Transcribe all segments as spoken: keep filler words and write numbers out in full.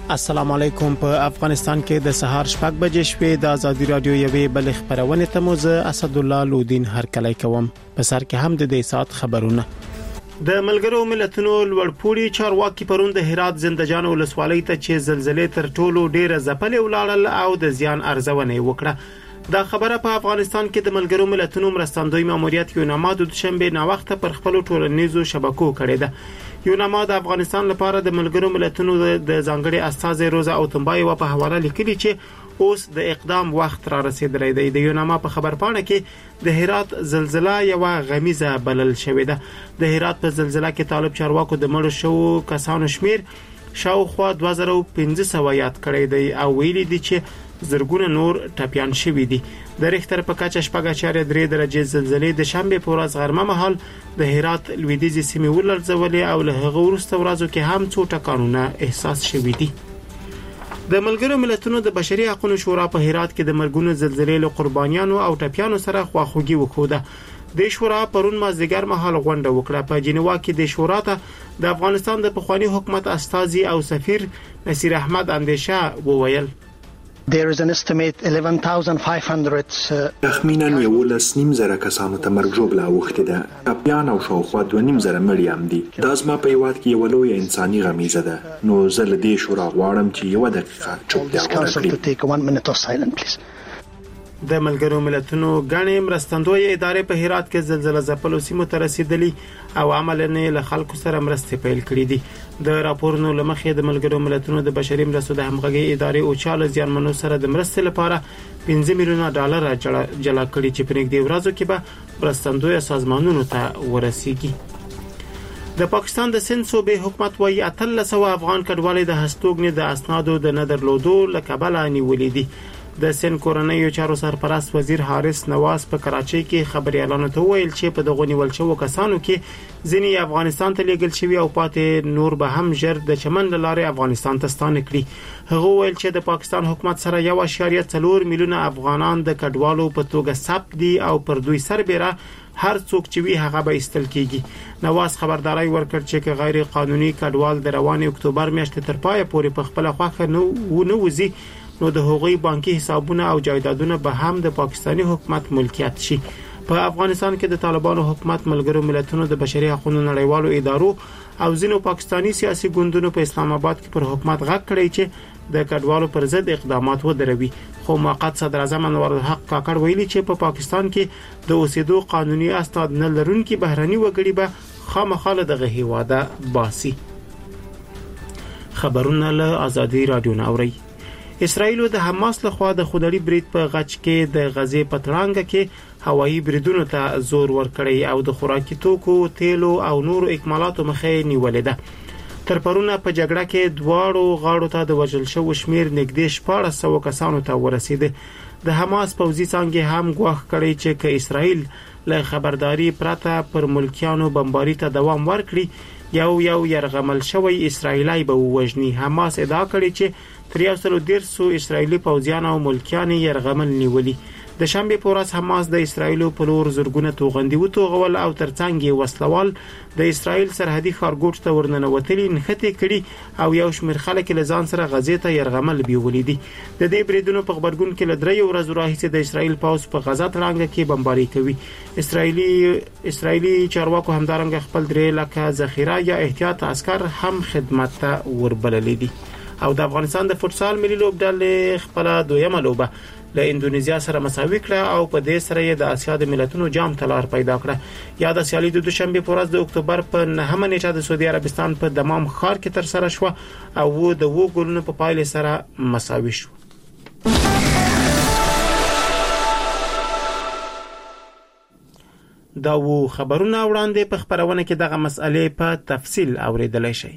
السلام علیکم. په افغانستان کې د سهار شپږ بجې شوې د ازادي رادیو یوې بل خبرونه ته موزه اسدالله لودین هرکلی کوم. په سر کې هم د دې سات خبرونه. د ملګرو ملتونو لوړپوړي چارواکي پرون د هرات زندجان ولسوالۍ ته چې زلزلې تر ټولو ډیره ځپلې ولاړل او د زیان ارزونه وکړه. دا خبره په افغانستان کې د ملګرو ملتونو مرستندوی ماموریت یوناما د دوشنبه نا وخت پر خپل ټولنیزو شبکو کړې ده. یوناما د افغانستان لپاره د ملګرو ملتونو د ځانګړي استازي روزا اوتمبای و په حواله لیکلي چې اوس د اقدام وخت را رسیدلی دی. د یوناما په خبرپاڼه کې د هرات زلزلہ یو غمیزه بلل شوې ده. د هرات په زلزلہ کې طالب چارواکو د مړو شو کسانو شمیر شاوخوا دوه زره او پنځه سوه یاد کړی دی او ویلي دي چې زرګونه نور ټپيان شوي دي. د ریختر په کچه شپږ اعشاریه درې درجه زلزلې د شنبه په ورځ غرمه مهال د هرات لویدیځي سیمې ولړزولې او له هغه وروسته ورځو کې هم څو ټکانونه احساس شوي دي. د ملګرو ملتونو د بشري حقوقو شورا په هرات کې د مرګونو زلزلې له قربانیانو او ټپيانو سره خواخوږي وکړه. د شورا پرون مازدیګر مهال غونډه وکړه. په جنیوا کې د شورا ته د افغانستان د پخوانی حکومت استازي او سفیر نصیر احمد اندیشه وویل There is an estimate eleven thousand five hundred تخمینا یولس نیم زره کسانو ته مرګ ژوبله اوښتې ده. ټپیان او شاوخوا دوه نیم زره مړي هم دي. دا زما په هیواد کې یوه لویه انساني غمیزه ده. نو زه له دې شورا غواړم چې یوه دقیقه چوپتیا غوره کړي. د ملګرو ملتونو غړي مرستندوی ادارې په هرات کې زلزلہ ځپلو سیمو ته رسیدلی او عملاً له خلکو سره مرستې پیل کړې دي. د راپورونو لمخې د ملګرو ملتونو د بشري مرستو د همغږي ادارې او چاله ځانمنو سره د مرستې لپاره پنځه میلیونه ډالر جلا کړي چې په نږدې ورځو کې به مرستندوی سازمانونو ته ورسیږي. د پاکستان د سند صوبې حکومت وايي اتلس سوه افغان کډوالې د هستوګنې د اسنادو د نه درلودو له کبله نیولې دي. د سند کورنیو چارو سرپرست وزیر حارث نواز په کراچۍ کې خبريالانو ته ویل چې په دغه نیول شوو کسانو کې ځینی افغانستان ته لیږل شوی او پاتې نور به هم ژر د چمن لارې افغانستان ته ستانه کړي. هغه ویل چې د پاکستان حکومت سره یو اشاریه څلور میلیونه افغانان د کډوالو په توګه ثبت دي او پر دوی سربېره هر څوک چې وی هغه به استل کیږي. نواز خبرداري ورکړ چې غیر قانوني کډوال د روان اکتوبر میاشتې تر پایه پورې په خپل خواخه نو ونه وزي نو د هغوی بانکي حسابونه او جایدادونه به هم د پاکستاني حکومت ملکیت شي. په افغانستان کې د طالبانو حکومت ملګرو ملتونو د بشري حقوقو نړیوالو ادارو او ځینو پاکستاني سیاسي ګوندونو په اسلام آباد کې پر حکومت غږ کړی چې د کډوالو پر ضد اقدامات ودروي. خو موقت صدر اعظم انور الحق کاکړ ویلي چې په پا پاکستان کې د اوسېدو قانوني اسناد نه لرونکي بهرني وګړي به خامخاله دغه هیواده باسي. خبرونه له ازادي رادیو ناوري. اسرائیل د حماس لخوا د خودړي برید په غچ کې د غزې پترانګه کې هوایي بریدونو ته زور ورکړی او د خوراکي توکو، تیلو او نور اکمالاتو مخې نیولې ده. تر پرونه په جګړه کې دواړو غاړو ته د وژل شوو شمیر نږدې شپاړس سوه کسانو ته ورسیده. د حماس پوځي څانګې هم ګواښ کړی چې که اسرائیل له خبرداري پرته پر ملکیانو بمباري ته دوام ورکړي یو یو يرغمل شوی اسرائیلای به وژني. حماس ادعا کړی چې تر یو سل دیرسو اسرائیلي پوځیان او ملکیان يرغمل نیولي. د شنبه په ورځ حماس د اسرائیل په لور زورګونه توغندي وتوغول او ترڅنګ یې وسلوال د اسرائیل سرحدي ښارګوټ ته ورننوتلي نښتې کړي او یو شمېر خلک له ځان سره غزې ته يرغمل بیولې دي. د دې بریدونو په خبرګون کې له درې ورځې راهیسې د اسرائیل پوځ په غزا تړانګه کې بمباري کوي. اسرائیلي اسرائیلي چارواکو همدارنګه خپل درې لکه ذخیره یا احتیاط عسكر هم خدمت ته وربللې دي. او د افغانستان د فوتسال ملي لوبډلې خپل دویمه لوبه له اندونیزیا سره مساوي کړه او په دې سره یې د اسیا د ملتونو جام تلار پیدا کړه. یا د سیالي د دوشنبه په ورځ د اکتوبر په نهمه نیټه د سعودي عربستان په دمام ښار کې تر سره شو او د وو ګولونو په پایله سره مساوي شو. دا وو خبرونه وړاندې په خبرونه کې دغه مسئله په تفصیل اوریدلای شئ.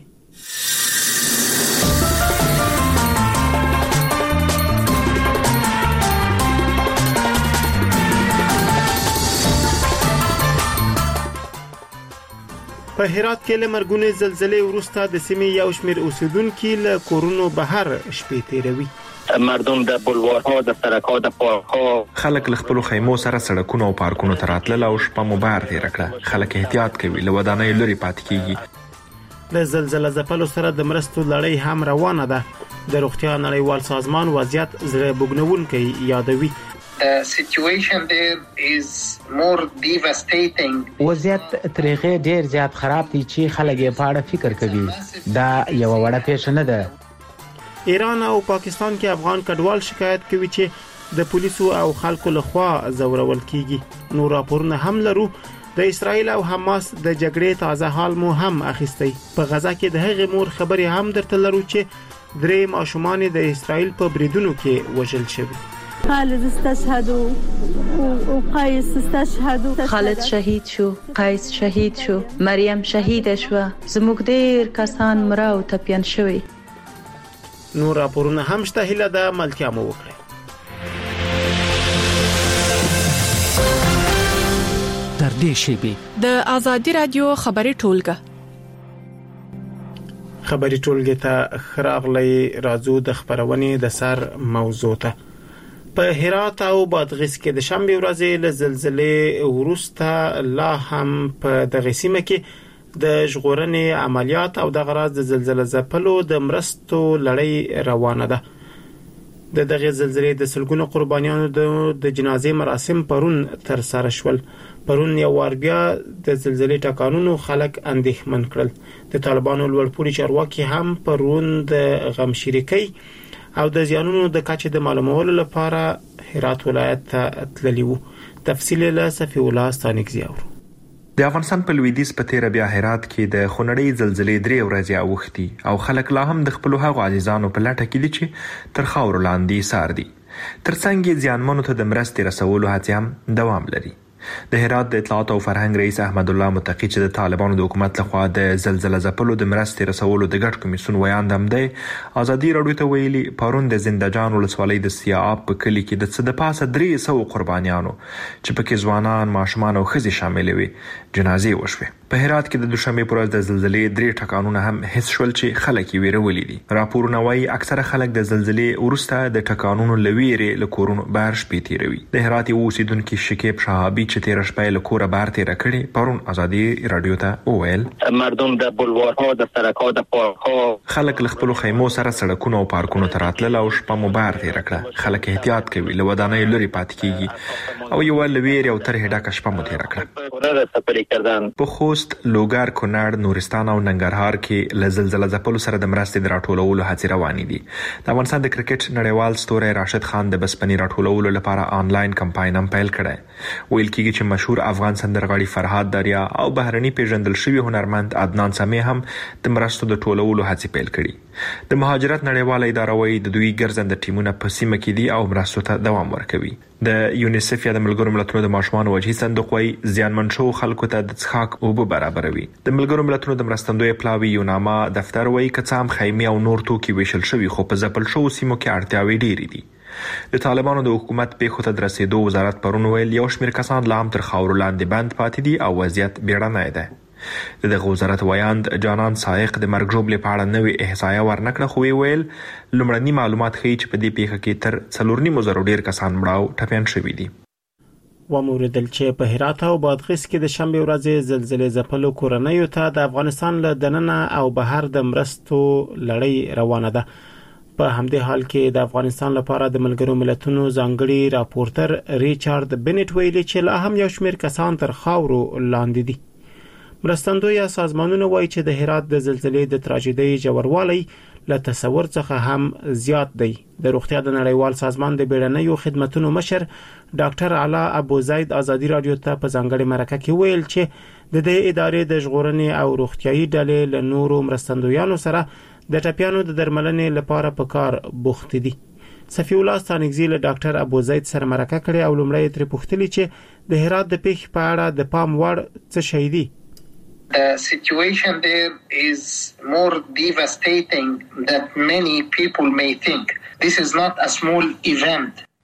په هرات کې له مرګونې زلزلې وروسته د سیمې یو شمېر اوسیدونکو له کورونو بهر شپې تیروي. مردم د بلوارها د سړک‌ها د پارک‌ها خلک له خپل خیمو سره سړکونو او پارکونو ته راتلل او شپه مو بهر تیر کړه. خلک احتیاط کوي، له ودانۍ لري پاتې کیږي. له زلزلې ځپلو سره د مرستو لړۍ هم روانه ده. د روغتیا نړیوال سازمان وضعیت زړه بوږنونکی یادوي. The situation there is more devastating. وضعیت ترغه ډیر زیات خراب دي چې خلک یې په اړه فکر کوي. دا یو وړه پیښه نه ده. ایران او پاکستان کې افغان کډوال شکایت کوي چې د پولیسو او خلکو لخوا زورول کیږي. نو راپورونه هم لرو. د اسرایل او حماس د جګړې تازه حال مو هم اخیستی. په غزا کې د هغې مور خبرې هم درته لرو چې درې ماشومان د اسرایل په بریدونو کې وژل شوي. خالد استشهد وقيس استشهد. خالد شهید شو، قیس شهید شو، مریم شهید شو، زموږ ډیر کسان مړه او ټپیان شوي. نور راپورونه هم شته. هیله ده ملتیا مو وکړي. تر دې شیبې د آزادي رادیو خبري ټولګه خبري ټولګه ته خراغلي راځو د خبرونې د سر موضوع ته. په هرات او بادغیس کې د شنبه ورځې له زلزلې وروسته لا هم په دغه سیمه کې د ژغورنې عملیات او د غراض د زلزلې ځپلو د مرستو لړۍ روانه ده. د دغه زلزلې د سلګونو قربانیانو د جنازې مراسم پرون تر سره شول. پرون یو وار بیا د زلزلې ټکانونو خلک اندېښمن کړل. د طالبانو لوړپوړي چارواکي هم پرون د غم شریکي او د زیانونو د کچې د معلومولو لپاره هرات ولایت ته تللی وو. تفصیل له صفی الله ستانکزی اورو. د افغانستان په لویدیځ په تیر بیا هرات کې د خونړۍ زلزلې درې ورځې اوختي او خلک لا هم د خپل هغو عزیزانو په لټه کې دي چې تر خاور لاندې سار دي. ترڅنګ ځانمنو ته د مرستې رسولو هڅې هم دوام لري. د هرات د اطلاعات او فرهنګ رئیس احمد الله متقی چې د طالبانو د حکومت لخوا د زلزلې ځپلو د مرستې رسولو د ګډ کمیسیون ویاند هم دی ازادي راډیو ته ویلي پرون د زندهجان ولسوالۍ د سیااب په کلي کې د څه د پاسه درې سوه قربانیانو چې پکې ځوانان، ماشومان او ښځې شامل وي جنازې وشوې. په هرات کې د دوشنبه پر ورځ د زلزلې درې ټکانونه هم حس شول چې خلک یې ویرولي دي. راپورونه وايي اکثره خلک د زلزلې وروسته د ټکانونو لویرې له کورونو بهر شپې تیروي. د هرات یو اوسیدونکي شکیب شهابي چې تیر شپه له کوره بهر تیر کړي پرون ازادي رادیو ته وویل مردم د بلوارها د سړکونو د پارکونو خلک له خپل خیمو سره سړکونو او پارکونو ته راتلل او شپه مو بهر تیر کړه. خلک احتیاط کوي له ودانۍ لري پاتې کیږي او یو لویرې او ترې ډکه شپه مو تیر کړه. په خوست، لوګر، کونړ، نورستان او ننګرهار کې له زلزلې ځپلو سره د مرستې د راټولولو هڅې روانې دي. د افغانستان د کرکټ نړیوال ستوری راشد خان د بسپنې راټولولو لپاره آنلاین کمپاین هم پیل کړی. ویل کېږي چې مشهور افغان سندرغاړي فرهاد دریا او بهرني پیژندل شوی هنرمند عدنان سمي هم د مرستو د ټولولو هڅې پیل کړي. د مهاجرت نړیواله اداره وايي د دوی ګرځنده ټیمونه په سیمه کې دي او مرستو ته دوام ورکوي. د یونیسف یا د ملګرو ملتونو د ماشومانو وجهي صندوق وايي زیانمن شوو خلکو ته د څښاک اوبه برابروي. د ملګرو ملتونو د مرستندوی پلاوي یوناما دفتر وايي که څه هم خیمې او نور توکي ویشل شوي خو په ځپل شوو سیمو کې اړتیاوې ډېرې دي. د طالبانو د حکومت پیښو ته د رسیدو وزارت پرون ویل یو شمېر کسان لا هم تر خاورو لاندې بند پاتې دي او وضعیت بیړنی دی. د دغه وزارت ویاند جانان سایق د مرګ ژوبلې په اړه نوې احصایه ورنکړه خو ویل لومړني معلومات ښیي چې په دې پیښه کې تر څلور نیمو زرو ډېر کسان مړه او ټپیان شوي دي. وموردل چې په هرات او بادغیس کې د شنبه ورځې زلزلې ځپلو کورنیو ته د افغانستان له دننه او بهر د مرستو لړۍ روانه ده. په همدې حال کې د افغانستان لپاره د ملګرو ملتونو ځانګړي راپورټر ریچارډ بنټ ویلي چې لا هم یو شمېر کسان تر خاورو لاندې دي. مرستندوی سازمانونه وایي چې د هرات د زلزلې د تراژیدۍ ژوروالی له تصور څخه هم زیات دی. د روغتیا د نړیوال سازمان د بیړنیو خدماتو مشر ډاکټر علا ابو زید ازادي رادیو ته په ځانګړي مرکه کې ویل چې د دې ادارې د ژغورنې او روغتیايي ډلې له نورو مرستندویانو سره د ټپیانو د درملنې لپاره په کار بوخت دي. صفی الله ستانکزی له ډاکټر ابو زید سره مرکه کړې او لومړی ترې پوښتنه چې د هرات د پیښې په اړه د پام وړ څه شي دي. The situation there is more devastating than many people may think. This is not a small event.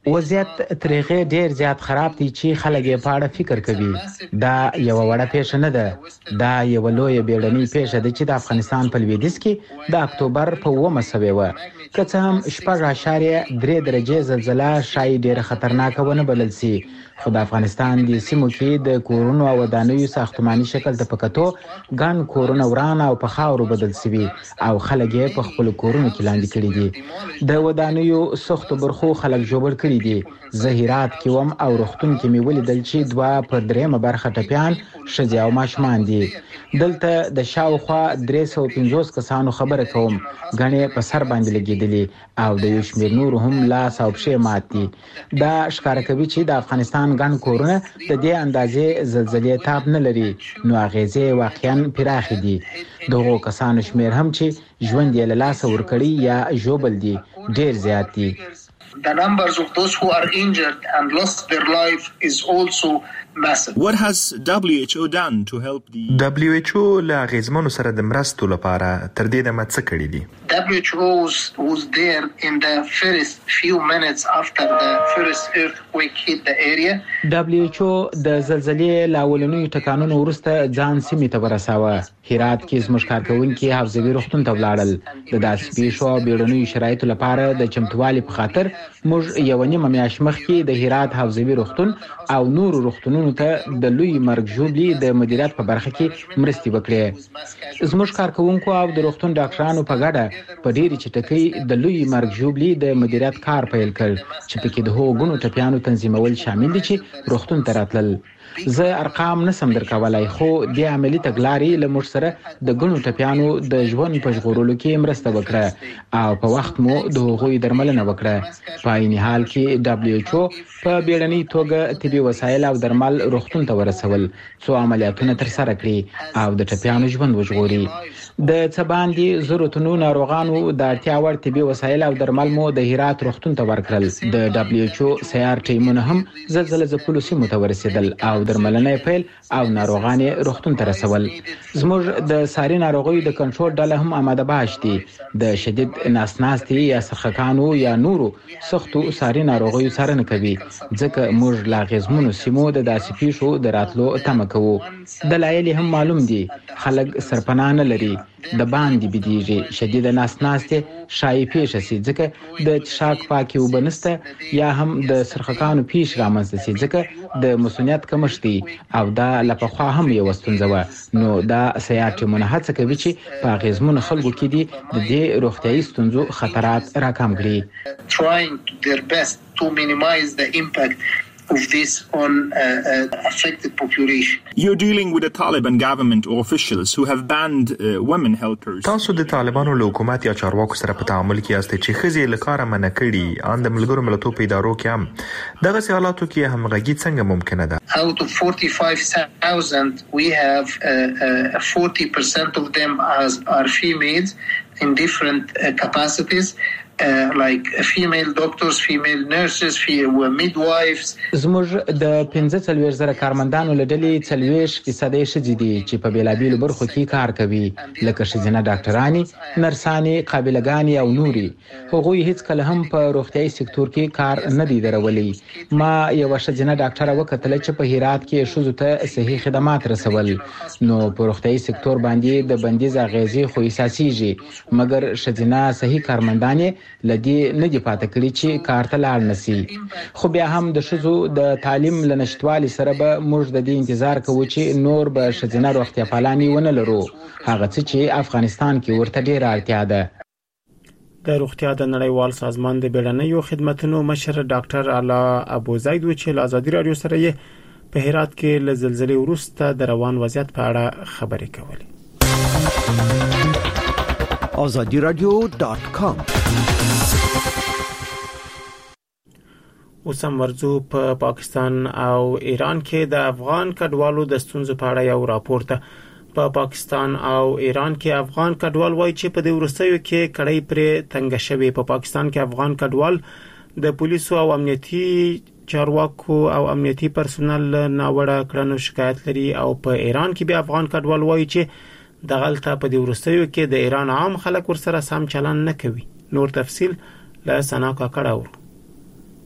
وضعیت ترغه ډیر زیات خراب دي چې خلک یې په اړه فکر کوي. دا یو وړه پیښه نه ده، دا یو لوی بیړنۍ پیښه ده چې د افغانستان په لویدیځ کې د اکتوبر په اوومه سوې وه. که څه هم شپږ اعشاریه درې درجې زلزله شاید ډیره خطرناکه ونه بلل سي، خو د افغانستان د سیمو کې د کورونو او ودانیو ساختماني شکل ته پکتو ګڼ کورونه وران او په خاورو بدل شوي او خلک یې په خپل کورونو کې لاندې کړي دي. د ودانیو سختو برخو خلک جوړ کړي دي. زهیرات کې وم او روغتون کې مې ولیدل چې دوه پر دریمه برخه ټپیان ښځې او ماشومان دي. دلته د شاوخوا درې سوه پنځوس کسانو خبره کوم، ګڼې په سر باندې لګېدلي او د یو شمېر نور هم لاس او پښې مات دي. دا ښکاره کوي چې د افغانستان ګڼ کورونه د دې اندازې زلزلې تاب نه لري، نو اغیزې واقعا پراخې دي. دغو کسانو شمېر هم چې ژوند یې له لاسه ورکړي یا ژوبل دي ډېر زیات دي. The numbers of those who are injured and lost their life is also massive. What has W H O done to help the W H O له غیزمنو سره د مرستو لپاره تر دې دمه څه کړي دي؟ W H O was, was there in the first few minutes after the first earthquake hit the area. W H O د زلزلې له اولنیو ټکانونو وروسته ځان سیمې ته ورساوه. هرات کې زموږ کارکوونکي حافظوي روغتون ته ولاړل. د داسې پیښو او بیړنیو شرایطو لپاره د چمتووالي په خاطر موږ یو نیمه میاشت مخکې د هرات حافظوي روغتون او نورو روغتونونو ته د لوی مرګ ژوبلي د مدیریت په برخه کې مرستې وکړې. زموږ کارکوونکو او د روغتون ډاکټرانو په ګډه په ډېرې چټکۍ د لوی مرګ ژوبلي د مدیریت کار پیل کړ چې پکې د هغو ګڼو ټپیانو تنظیمول شامل دي چې روغتون ته راتلل. زه ارقام نسم درکولای، خو د عملی تګلارې له موږ سره د ګڼو ټپیانو د ژوند په ژغورلو کې مرسته وکړه او په وخت مو د هغوی درملنه وکړه. په عین حال کې دبلیو ایچ او په بیړنۍ توګه طبي وسایل او درمل روغتون ته ورسول څو عملیاتونه ترسره کړي او د ټپیانو ژوند وژغوري. د څه باندې زرو تنو ناروغانو د اړتیا وړ طبي وسایل او درمل مو د هرات روغتون ته ورکړل. د دبلیو ایچ او سیار ټیمونه هم زلزلې ځپلو سیمو ته ورسېدل او درملنه پیل او ناروغان روغتون ته رسول. زموږ د ساري ناروغیو د کنټرول ډله هم آماده باش دي. د شدید ناسناستي یا سرخکانو یا نورو سختو ساري ناروغیو څارنه کوي، ځکه موږ لا غیزمنو سیمو د داسې پیښو د راتلو تمه کوو. دلایل هم معلوم دي، خلک سرپناه نه لري، د باندې بيدیږي، شدید ناسناسته شایع پیښه سي ځکه د چشاک پاکي وبنسته یا هم د سرخکانو پیښ رامنځته سي ځکه د مسونیت کمشتي او دا لپخوا هم یو ستونزه و. نو دا سیاټمونه هڅه کوي چې په غیزمنو خلکو کې دي د دې روغتيایي ستونزو خطرات راکم کړي. Trying their best to minimize the impact of this on uh, uh, affected population. You're dealing with the Taliban government or officials who have banned uh, women helpers. تاسو د طالبانو له حکومت یا چارواکو سره په تعامل کې یاست چې ښځې له کاره منع کړي. ان د ملګرو ملتونو په ادارو کې هم دغه حالاتو کې همغږي څنګه ممکنه ده؟ Out of forty-five thousand we have uh, uh, forty percent of them as are females in different uh, capacities. Uh, like female doctors, female nurses, female midwives. زموږ د پنځه څلوېښت زره کارمندانو له ډلې څلوېښت فیصدي ښځې دي چې په بېلابېلو برخو کې کار کوي، لکه ښځینه ډاکټرانې، نرسانې، قابلګانې او نورې. هغوی هیڅکله هم په روغتیایي سکتور کې کار نه دی درولی. ما یوه ښځینه ډاکټره وکتله چې په هرات کې ښځو ته صحي خدمات رسول. نو په روغتیایي سکتور باندې د بندیز اغیزې خو احساسیږي، مګر ښځینه صحي کارمندانې لدی نه دی پاتې کړی چې کار ته لاړ نسی. خو بیا هم د ښځو د تعلیم لنشټوالي سره به موږ د دې انتظار کوو چې نور به ښځینه روغتیا پالانې ونه لرو، هغه څه چې افغانستان کې ورته ډېره اړتیا ده. د روغتیا د نړیوال سازمان د بیړنیو خدماتو مشر ډاکټر علا ابوزید و چې له ازادي رادیو سره یې په هرات کې له زلزلې وروسته د روان وضعیت په اړه خبرې کولې. azadi radio dot com اوسم ورځو په پا پاکستان او ایران کې د افغان کډوالو د ستونزو په اړه یو راپور ته. په پا پاکستان او ایران کې افغان کډوال وایي چې په دې ورستیو کې کړۍ پرې تنګ شوی. په پا پاکستان کې افغان کډوال د پولیسو او امنیتي چارواکو او امنیتي پرسونل ناوړه کړنو شکایت لري، او په ایران کې به افغان کډوال وایي چې د غلطه په دې ورستیو کې د ایران عام خلک ورسره سم چلند نه کوي. نور تفصيل له سنا کا کړه. په داسې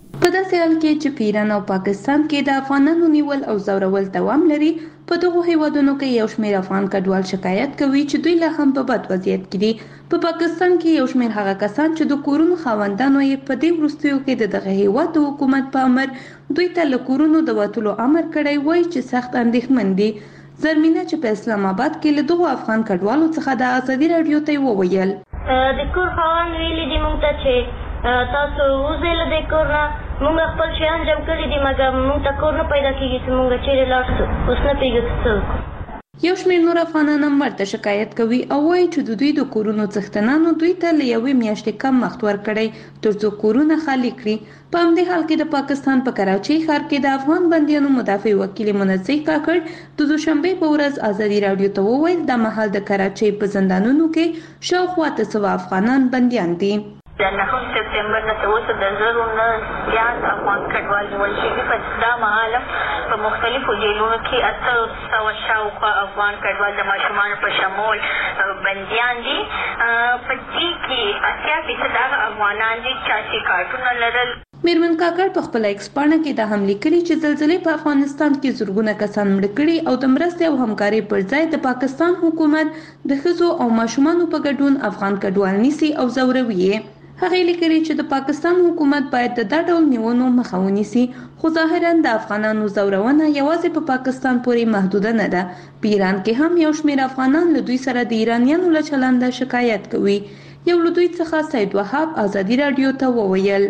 داسې حال کې چې په ایران او پاکستان کې د افغانانو نیول او ځورول دوام لري، په دغو هیوادونو کې یو شمېر افغان کډوال شکایت کوي چې دوی لا هم په بد وضعیت کې دي. په پاکستان کې یو شمېر هغه کسان چې د کورونو خاوندانو یې په دې وروستیو کې د دغه هیواد د حکومت په امر دوی ته له کورونو د وتلو امر کړی وایي چې سخت اندېښمن دي. زرمینه چې په اسلام آباد کې له دغو افغان کډوالو څخه د ازادي راډیو ته وویل، د کور خاوند ویلي دي موږ ته چې تاسو وځئ له دې کور نه، موږ خپل شیان جمع کړي دي مګر موږ ته کور نه پیدا کېږي چې موږ چیرې لاړ شو. اوس نه پوهېږو څه وکړو. یو شمېر نور افغانان هم ورته شکایت کوي او وایي چې د دوی د کورونو څښتنانو دوی ته له یوې میاشتې کم وخت ورکړی تر څو کورونه خالي کړي. په همدې حال کې د پاکستان په کراچۍ ښار کې د افغان بندیانو مدافع وکیل منزه کاکړ د دوشنبې په ورځ ازادي راډیو ته وویل د مهال د کراچۍ په زندانونو کې شاوخوا اته سوه افغانان بندیان دي. د نهم سپتمبر نه تر اوسه د زرو نه زیات افغان کډوال نیول شوي. په دا مهال په مختلفو جیلونو کې اته سوه شاوخوا افغان کډوال د ماشومانو په شمول بندیان دي. په دې کې اتیا فیصد هغه افغانان دي چې کارتونه لرل. میرمن کاکړ په خپل ایکس پاڼه کې دا هم لیکلي چې زلزلې په افغانستان کې زرګونه کسان مړه کړي او د مرستې او همکارۍ پر ځای د پاکستان حکومت د ښځو او ماشومانو په ګډون افغان کډوال نیسي او ځوروي یې. هغې لیکلي چې د پاکستان حکومت باید د دا ډول نیونو مخه ونیسي، خو ظاهرا د افغانانو ځورونه یوازې په پاکستان پورې محدوده نه ده. په ایران کې هم یو شمېر افغانان له دوی سره د ایرانیانو له چلنده شکایت کوي. یو له دوی څخه سید وهاب ازادي راډیو ته وویل،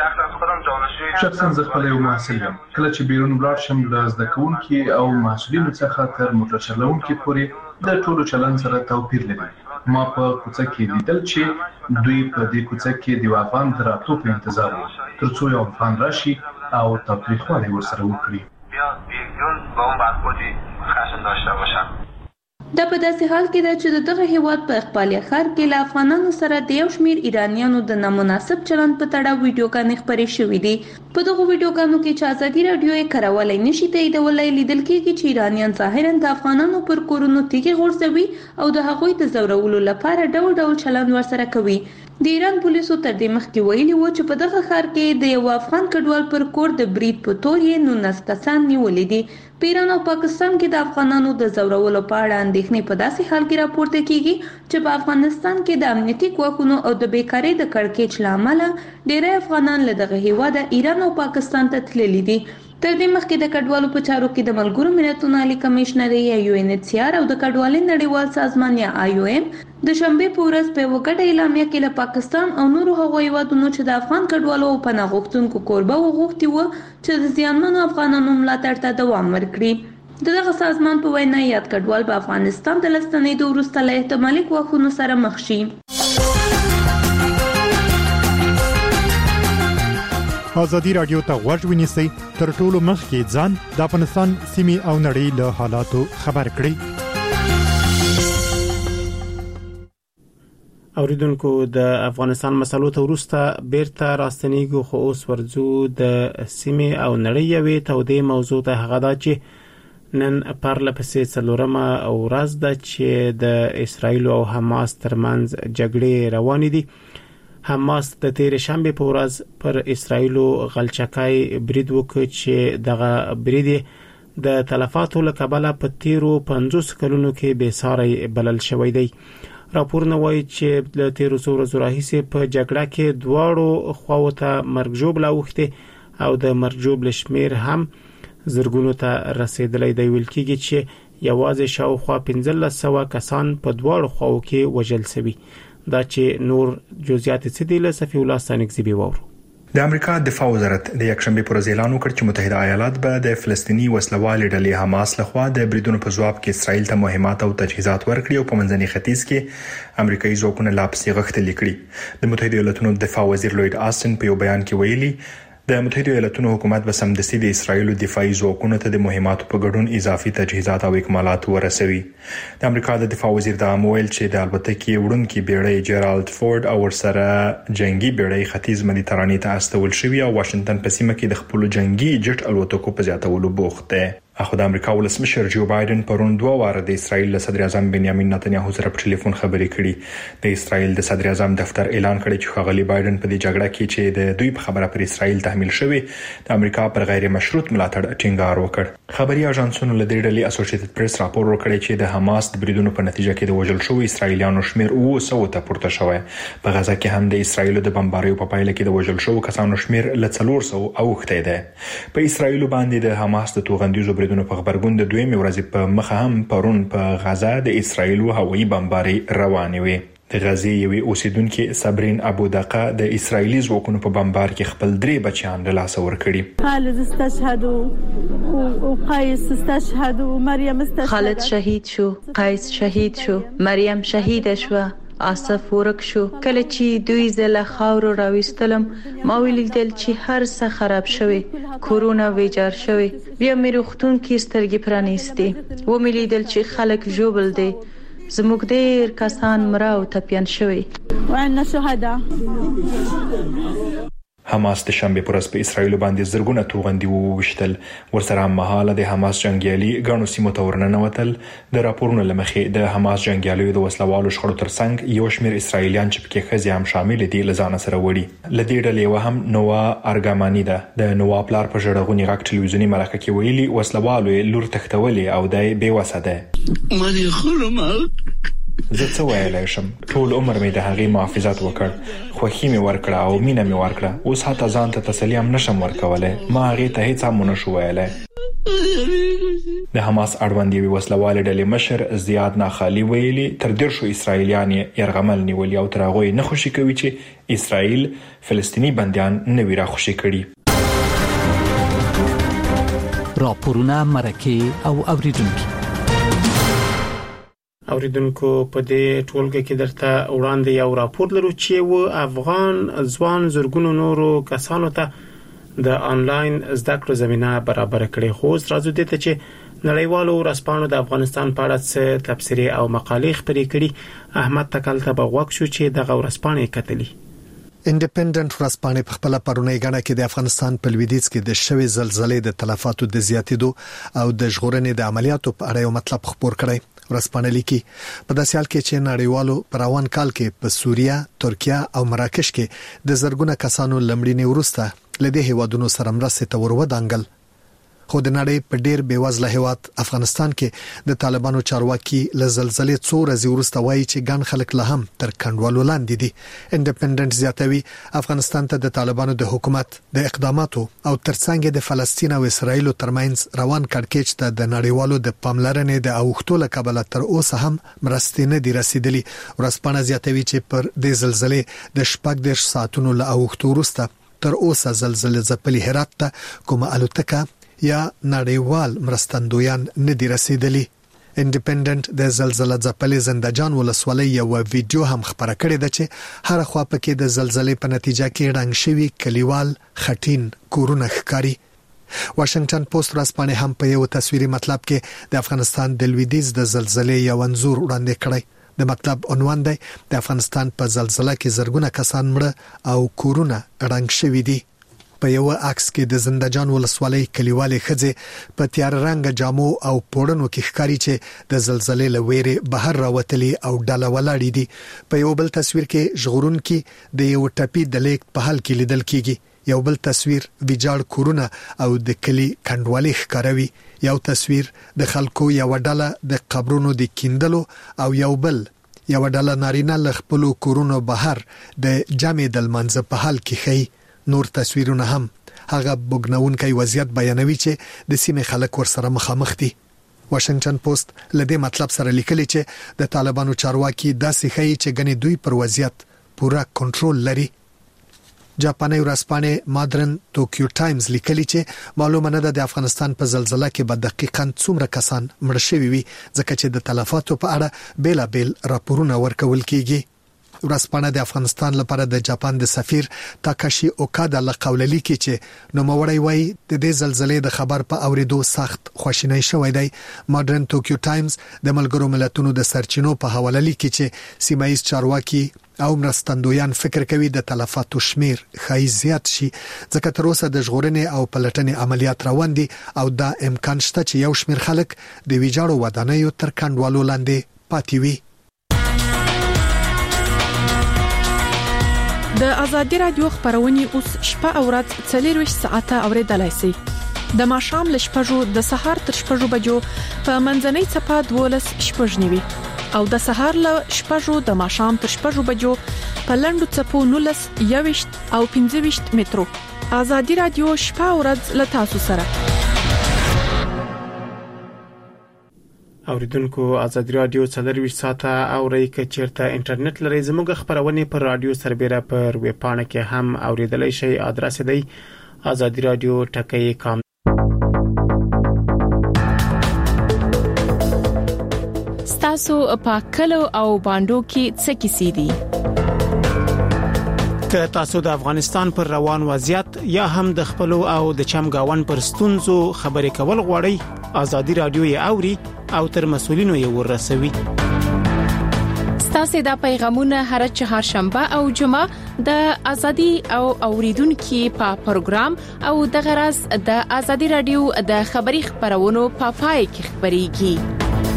شخصا زه خپل یو محصل یم. کله چې بیرون ولاړ شم له زده کوونکي او محصلینو څخه تر موټر چلوونکي پورې د ټولو چلند سره توپیر لري. ما په کوڅه کې لیدل چې دوی په دې کوڅه کې د افغان د راتلو په انتظار وو تر څو یو افغان راشي او تاوتریخوالی ورسره وکړي. دا په داسې حال کې ده چې د دغه هیواد په اقبالیه ښار کې له افغانانو سره د یو شمېر ایرانیانو د نامناسب چلند په تړاو ویډیوګانې خپرې شوې دي. په دغو ویډیوګانو کې چې ازادي راډیو یې کارولی نشي تاییدولی، لیدل کېږي چې ایرانیان ظاهرا د افغانانو پر کورونو تیږې غورځوي او د هغوی د ځورولو لپاره ډول ډول چلند ورسره کوي. د ایران پولیسو تر دې مخکې ویلي وو چې په دغه ښار کې د یو افغان کډوال پر کور د برید په تور یې نولس کسان نیولي دي. په ایران او پاکستان کې د افغانانو د ځورولو په اړه اندېښنې په داسې حال کې راپورته کیږي چې په افغانستان کې د امنیتي ځواکونو او د بیکارۍ د کړکېچ له امله ډېری افغانان له دغه هیواده ایران او پاکستان ته تللي دي. تر دې مخکې د کډوالو په چارو کې د ملګرو ملتونو عالي کمشنري یا یو ان ایچ سی آر او د کډوالۍ نړیوال سازمان یا آی او ایم د شنبې په ورځ په یوه ګډه اعلامیه کې له پاکستان او نورو هغو هیوادونو چې د افغان کډوالو او پناه غوښتونکو کوربه وغوښتي وو چې د زیانمنو افغانانو ملاتړ ته دوام ورکړي. د دغه سازمان په وینا یاد کډوال په افغانستان د لستنېدو وروسته له احتمالي ګواښونو سره مخ شي. ازادي راډیو ته غوږ ونیسئ، تر ټولو مخکې ځان د افغانستان سیمې او نړۍ له حالاتو خبر کړئ. اوریدونکو د افغانستان مسلو ته وروسته بیرته راستنیږو، خو اوس ورځو د سیمې او نړۍ یوې تودې موضوع ته، هغه دا چې نن پرله پسې څلورمه ورځ ده چې د اسرائیل او حماس ترمنځ جګړې روانې دي. حماس د تیر شنبه په ورځ پر اسرائیلو غلچکای برید وکړ چې دغه برید د تلفاتو له کبله په تیرو پنځوس کلونو کې بې ساری بلل شوی دی. راپورونه وایي چې د تیرو څو ورځو راهیسې په جګړه کې دواړو خواو ته مرګ ژوبله اوښتې او د مرګ ژوبلې شمیر هم زرګونو ته رسیدلی دی. ویل کېږي چې یوازې شاوخوا پنځلس سوه کسان په دواړو خواو کې وژل شوي. دا چې نور جزئیات څه دي له صفی الله سانکزیبی وورو. د امریکا دفاع وزارت د یکشنبه پر ورځ اعلان وکړ چې متحده ایالات به د فلسطینی وسلوال ډلې حماس لخوا د بریدونو په ځواب کې اسرائیل ته مهمات او تجهیزات ورکړي او په منځني ختیځ کې امریکایي ځواکونه لا پسې غښتلي کړي. د متحده ایالاتونو دفاع وزیر لوید آستن په یو بیان کې ویلي د متحده ایالاتونو حکومت به سمدستي د اسرائیل دفاعي ځواکونو ته د مهماتو په ګډون اضافي تجهیزات او اکمالات ورسوي. د امریکا د دفاع وزیر دا مویل چې د البتکې وړونکي بیړۍ جیرالد فورد او ورسره جنگي بیړۍ ختیځ مدیترانې ته استول شوی او واشنگټن په سیمه کې د خپل جنگي جټ الوتکو په زیاتولو بوخت دی. اخو د امریکا ولسمشر جو بایدن پرون دوه واره د اسرایل صدر اعظم بنیامین نتنیاهو سره په ټلیفون خبرې کړې. د اسرایل د صدر اعظم دفتر اعلان کړی چې ښاغلي بایدن په دې جګړه کې چې د دوی په خبره پر اسرایل تحمیل شوی د امریکا پر غیر مشروط ملاتړ ټینګار وکړ. خبري اژانسونو له دې ډلې اسوسییټډ پریس راپور ورکړی چې د حماس د بریدونو په نتیجه کې د وژل شوی اسرایلیانو شمیر اوه سوه ته پورته شوی. په غزا کې هم د اسرایل د بمباریو په پایله کې د وژل شوی کسانو شمیر له څلور سوه اوښتی دی. په اسرایل باندې د حماس د توغندیزو بریدونو په خبرګون د دویمې ورځې په مخه هم پرون په غزا د اسرایل هوایي بمباري روانې وي. د غزې یوې اوسیدونکې صابرین ابودقه د اسرایلی ځواکونو په بمبار کې خپل درې بچیان له لاسه ورکړي. خالد استشهد او قیس استشهد او مریم استشهد. خالد شهید شو، قیس شهید شو، مریم شهید شو، آصف ورک شو. کله چې دوی زله خاور راويستلم ما ویلیدل چې هر څه خراب شوی، کورونا ویجار شوی. بیا مې روختون کې سترګې پرانیستي و مې لیدل چې خلک جوبل دي. زموږ ډېر کسان مراو تپیان شوی. وعنا شهدا. حماس د شنبه پر ورځ په اسرایل باندې زرګونه توغندي ووشتل. ورسره مهاله د حماس جنگیالي غنو سیمو ته ورننوتل. د راپورونو لمخې د حماس جنگیالیو د وسلوالو شخړو ترڅنګ یو شمېر اسرایلیان چې پکې خزي هم شامل دي لزان سره وړي. لدې ډلې و هم نوا ارګامانی ده د نوا پلار په جړغونی غاک ټلویزیونی مرکه کې ویلي وسلوالو لور تختولې او دای بے وسه ده. مانی خرمال زه څه ویلای شم؟ ټول عمر مې د هغې محافظت وکړ، خوښي مې ورکړه او مینه مې ورکړه. اوس حتی ځان ته تسلي هم نشم ورکولی. ما هغې ته هیڅ هم ونه شو ویلی. د حماس اړوند یوې وسلوالې ډلې مشر زیاد ناخالي ویلي تر دېرشو اسرایلیان یې یرغمل نیولي او تر هغو یې نه خوشي کوي چې اسرایل فلسطیني بندیان نه وي راخوشي کړي. راپورونه مرکه او اوریدونکي اوریدونکو په دې ټولګه کې درته وړاندې یو راپور لرو چې و افغان ځوان زورګونو نورو کسانو ته د انلاین زده کړو زمينه برابر کړې. خو راځو دې ته چې نړیوالو ورسپانو د افغانستان په اړه څه تبصرې او مقالې خپرې کړي. احمد تکل ته بغوښ شو چې د ورسپانې کتلې. انډیپندنت ورسپانې په خپل پرونی غاڼه کې د افغانستان په لویدیځ کې د شوې زلزلې د تلفاتو د زیاتېدو او د ژغورنې د عملیاتو په اړه یو مطلب خبر کړی. ورسپانې لیکي په داسې حال کې چې نړیوالو پر روان کال کې په سوریه، ترکیه او مراکش کې د زرګونه کسانو لمړینې ورسته لدې هیوادونو سره مرسته تور ودانګل. خو د نړۍ په ډیر بیوزله هیواد افغانستان کې د طالبانو چارواکي له زلزلې څو ورځې وروسته وایي چې ګڼ خلک له هم تر کنډوالو لاندې دي. انډیپندنت زیاتوي افغانستان ته د طالبانو د حکومت د اقداماتو او ترڅنګ د فلسطین او اسرایل ترمنځ روان کړکېچ ته د نړیوالو د پاملرنې د اوښتو له کبله تر اوسه هم مرستې نه دي رسیدلي. ورسپانه زیاتوي چې پر د زلزلې د شپږ دیرش ساعتونو له اوښتو وروسته تر اوسه زلزلې ځپلي هرات ته کومه الوتکه یا نړیوال مرستندویان نه دي رسیدلي. انډیپندنت د زلزلې ځپلې زندجان ولسوالۍ یو ویډیو هم خبره کړې ده چې هر خوا پکې د زلزلې په نتیجه کې رنګ شوی کلیوال خټین کورونه ښکاري. واشنگټن پوسټ ورځپاڼه هم په یو تصویري مطلب کې د افغانستان د لویدیځ د زلزلې یو انځور وړاندې کړی. د مطلب عنوان دی د افغانستان په زلزلہ کې زرګونه کسان مړه او کورونه رنګ شوی دي. په یو عکس کې د زندجان ولسوالۍ کلیوالې ښځې په تیار رنګ جامو او پوړنو کې ښکاري چې د زلزلې له ویرې بهر راوتلي او ډاله ولاړې دي. په یو بل تصویر کې ژغورونکي د یو ټپي د لیک په حال کې لیدل کیږي. یو بل تصویر ویجاړ کورونه او د کلی کنډوالي ښکاروي. یو تصویر د خلکو یو ډله د قبرونو د کیندلو او یو بل یو ډله نارینه له خپل کورونو بهر د جامع د منځ په حال کې خي. نور تصویرونه هم هغه بوګناونکي وضعیت بیانوي چې د سیمې خلک ورسره مخامخ دي. واشنگټن پوسټ لدې مطلب سره لیکلي چې د طالبانو چارواکي داسې ښيي چې غني دوی پر وضعیت پورا کنټرول لري. جاپاني ورځپاڼه مادرن ټوکیو ټایمز لیکلي چې معلومه نه ده د افغانستان په زلزلہ کې به دقیقاً څومره کسان مړ شوي وي ځکه چې د تلفاتو په اړه بیلابیل راپورونه ورکول کیږي. ورسپانه د افغانستان لپاره د جاپان د سفیر تاکاشي اوکادا لقول لیکي چې نو موري وای د دې زلزلې د خبر په اوریدو سخت خوشینۍ شوې دی. ماډرن ټوکیو ټایمز د ملګرو ملتونو د سرچینو په حواله لیکي چې سیمایي چارواکي او مرستندویان فکر کوي د تلفاتو شمیر خای زیات شي ځکه تر اوسه د ژغورنې او پلټنې عملیات روان دي او دا امکان شته چې یو شمیر خلک د ویجاړو ودانیو تر کندوالو لاندې پاتې وي. د ازادي رادیو خبرونه اوس شپه او ورځ څلور ساعته اوریدلای شئ. د ماښام ل شپږو د سهار تر شپږو بجو په منځنۍ چپه دولس شپږ نیوي او د سهار ل شپږو د ماښام تر شپږو بجو په لندو چپو نولس یويشت او پنځه ویشت مترو. ازادي رادیو شپه او ورځ ل تاسو سره. اوریدونکو ازادي رادیو څلور ساعته اوري ک چیرته انټرنیټ لري زموږ خبرونه پر رادیو سربېره پر ویب پاڼه کې هم اوریدلای شئ. ادرس دی ازادي رادیو ټکی کام. تاسو په کلو او باندو کې څه کیسې دي؟ که تاسو د افغانستان پر روان وضعیت یا هم د خپل او د چمګاون پر ستونزو خبرې کول غواړئ ازادي رادیو یې اوري او تر مسولینو یې ورسوي. ستاسو د پیغامونه هر چهارشنبه او جمعه د ازادي او اوریدونکو په پروګرام او د غرض د ازادي رادیو د خبري خبرونو په پای کې خبريږي.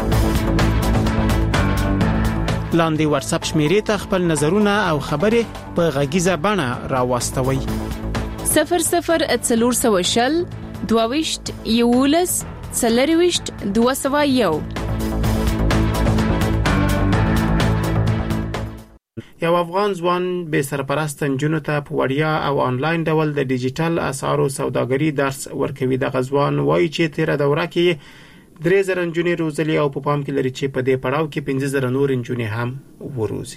لاندې واتس اپ شمیرې ته خپل نظرونه او خبرې په غږیزه بڼه راوستوي. صفر صفر څلور سوه شل دوه یولس څلرويشت دوه سوه یو. یو افغان ځوان به سرپرست نجونو ته په وړیا او انلاین ډول د ډیجیټل اسعارو سوداګري درس ورکوي. د غزوان وایي چې تیر دوره کې درې زره نجونې روزلي او په پام کې لري چې په دې پړاو کې پنځه زره نور نجونې هم وروزي.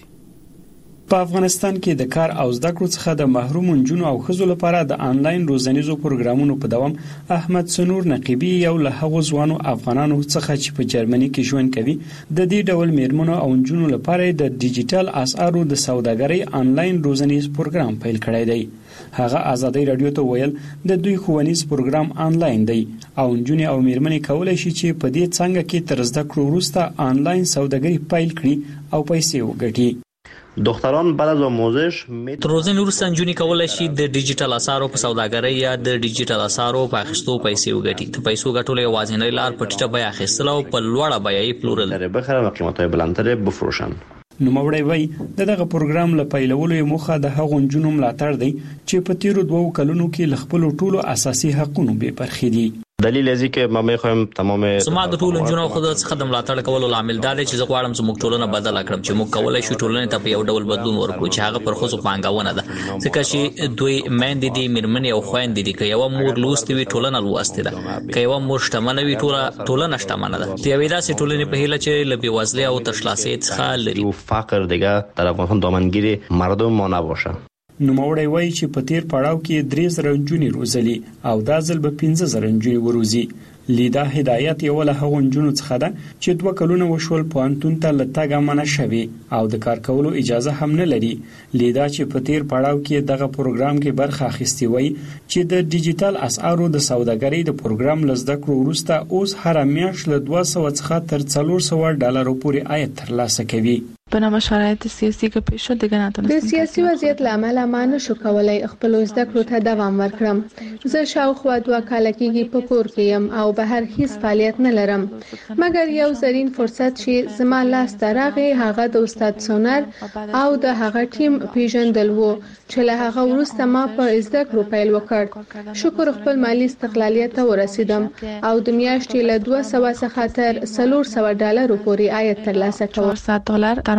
په افغانستان کې د کار او زده کړو څخه د محروم نجونو او ښځو لپاره د انلاین روزنیزو پروګرامونو په دوام احمد سنور نقيبي یو له هغو ځوانو افغانانو څخه چې په جرمني کې ژوند کوي د دې ډول میرمنو او نجونو لپاره د ډیجیټل اسعارو د سوداګرۍ انلاین روزنیز پروګرام پیل کړی دی. هغه ازادي رادیو ته ویل د دوی ښوونیز پروګرام انلاین دی او نجونې او میرمنې کولای شي چې په دې څنګه کې تر زده کړو وروسته انلاین سوداګري پیل کړي او پیسې وګټي. دختران بعد از آموزش تر روزنې وروسته نجونې کولای شي د ډیجیټل اسعارو په سوداګرۍ یا د ډیجیټل اسعارو په اخیستو پیسې وګټي. د پیسو ګټلو یوازینۍ لار په ټیټه بیه اخیستل او په لوړه بیه یې پلورل. بخره قیمتای بلندتر بفروشن. نوموړی وایي د دغه پروګرام له پیلولو موخه د هغو نجونو ملاتړ دی چې په تیرو دوو کلونو کې له خپلو ټولو اساسي حقوقو بې برخې دي. دلیل ازي کې ما میخوایم تمام زما د ټولو نجونو خو د څخه د ملاتړ کولو عامل دا دی چې زه غواړم چې موږ ټولنه بدل کړم چې موږ کولای شو ټولنه ته په یو ډول بدلون ورکړو چې هغه پر خصوص پانګونه ده ځکه چې دوی مېندې دي میرمنې او خويندې دي که یو مور لوستي وي ټولنه لوستي ده که یو مور شتمنه وي ټوله ټولنه شتمنه ده. د یوې داسې ټولنې په هیله چې له بېوزلۍ او تشلاسۍ څخه لري فقر دیگه در افغانستان دامنگیر مردم ما نباشه. نوموړی وایي چې په تیر پړاو کې درې زره نجونې روزلي او دا ځل به پنځه زره نجونې وروزي. لیدا هدایت یو له هغو نجونو څخه ده چې دوه کلونه وشول پوهنتون ته له تګه منع شوې او د کار کولو اجازه هم نه لري. لیدا چې په تیر پړاو کې دغه پروګرام کې برخه اخیستې وای چې د ډیجیټل اسعارو د سوداګرۍ د پروګرام لزده کړو وروسته اوس هر میاشت له دوه سوه څخه تر څلور سوه ډالرو پورې عاید ترلاسه کوي. بنابر شرایط سیاسي که پیش شد دیگه نتونستم د سیاسي وضعیت لامل ما نشو کولای خپل زده کړو ته دوام ورکړم. زه شاوخوا دوه کال کېږي په کور کې یم او به هر هیڅ فعالیت نه لرم مګر یو زرین فرصت چې زما لاس ته راغی هغه د استاد سونر او د هغه ټیم پیژندل وو چې له هغه وروسته ما په زده کړو پیل وکړ. شکر خپل مالی استقلالیت ته ورسیدم او د میاشتې له دوه سوه څخه تر څلور سوه ډالرو پورې عاید ترلاسه کوم.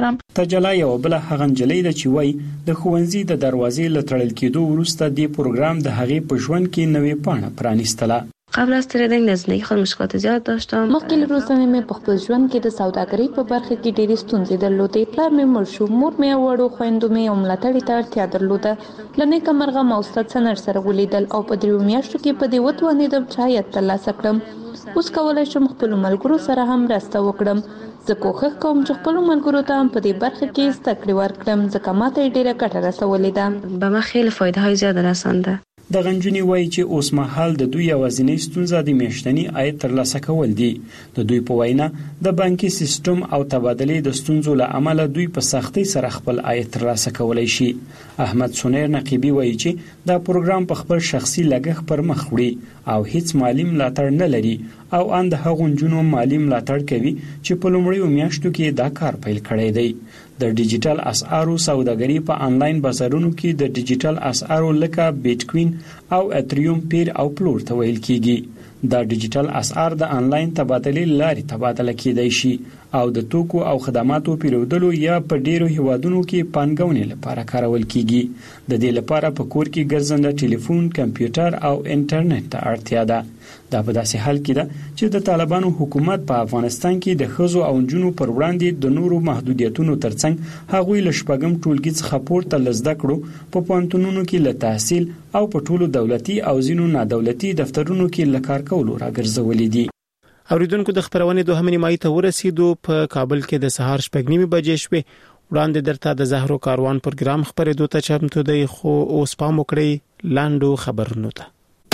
تجلا یو بل هغه نجلۍ ده چې وای د ښوونځي د دروازې له تړل کېدو وروسته د پروګرام د هغې په ژوند کې نوې پاڼه پرانیستله. قبل از تریدینگ در زندگی خود مشکلات زیاد داشتم. مخکې له روزنې مې په خپل ژوند کې د سوداګرۍ په برخه کې ډېرې ستونزې درلودې. پلار مې مړ شو، مور مې او وړو خویندو مې یو ملاتړي ته اړتیا درلوده. له نیکه مرغه ما استاد سنر سره ولیدل او په دریو میاشتو کې په دې وتوانېدم چې عاید ترلاسه کړم. اوس کولی شم خپلو ملګرو سره هم مرسته وکړم. زه کوښښ کوم چې خپلو ملګرو ته هم په دې برخه کې زده کړې ورکړم ځکه ما ته یې ډېره ګټه رسولې ده. به ما خیلی فایده های زیاد رسانده. د غنجونی وایي چې اوس مهال د دوی یوازینی ستونزه د میاشتنی عاید ترلاسه کول دي. د دوی په وینا د بانکي سیستم او تبادلې د ستونزو له امله دوی په سختۍ سره خپل عاید ترلاسه کولای شي. احمد سنیر نقیبی وایي چې دا پروګرام په خپل شخصي لګښت پر مخ وړي او هیڅ مالی ملاتړ نه لري او ان د هغو نجونو مالی ملاتړ کوي چې په لومړیو میاشتو کې دا کار پیل کړی دی. د ډیجیټل اسعارو سوداګري په انلاین بازارونو کې د ډیجیټل اسعارو لکه بیټکوین او اتریوم پیر او پلور ته ویل کیږي. دا ډیجیټل اسعار د انلاین تبادلې لارې تبادله کیدای شي او د توکو او خدماتو پیرودلو یا په ډیرو هیوادونو کې پانګونې لپاره کارول کیږي. د دې لپاره په کور کې ګرځنده ټلیفون، کمپیوټر او انټرنیټ ته اړتیا ده. دا په داسې حال کې ده چې د طالبانو حکومت په افغانستان کې د ښځو او نجونو پر وړاندې د نورو محدودیتونو ترڅنګ هغوی له شپږم ټولګي څخه پورته له زده کړو په پوهنتونونو کې له تحصیل او په ټولو دولتي او ځینو نادولتي دفترونو کې له کار کولو راګرځولي دي. اوریدونکو د خبرونې دوهمه نیمایي ته ورسېدو. په کابل کې د سهار شپږ نیمې بجې شوې. وړاندې درته د زهرو کاروان پروګرام خبرېدو ته چمتو دی خو اوس پام وکړئ لاندو خبرونو ته.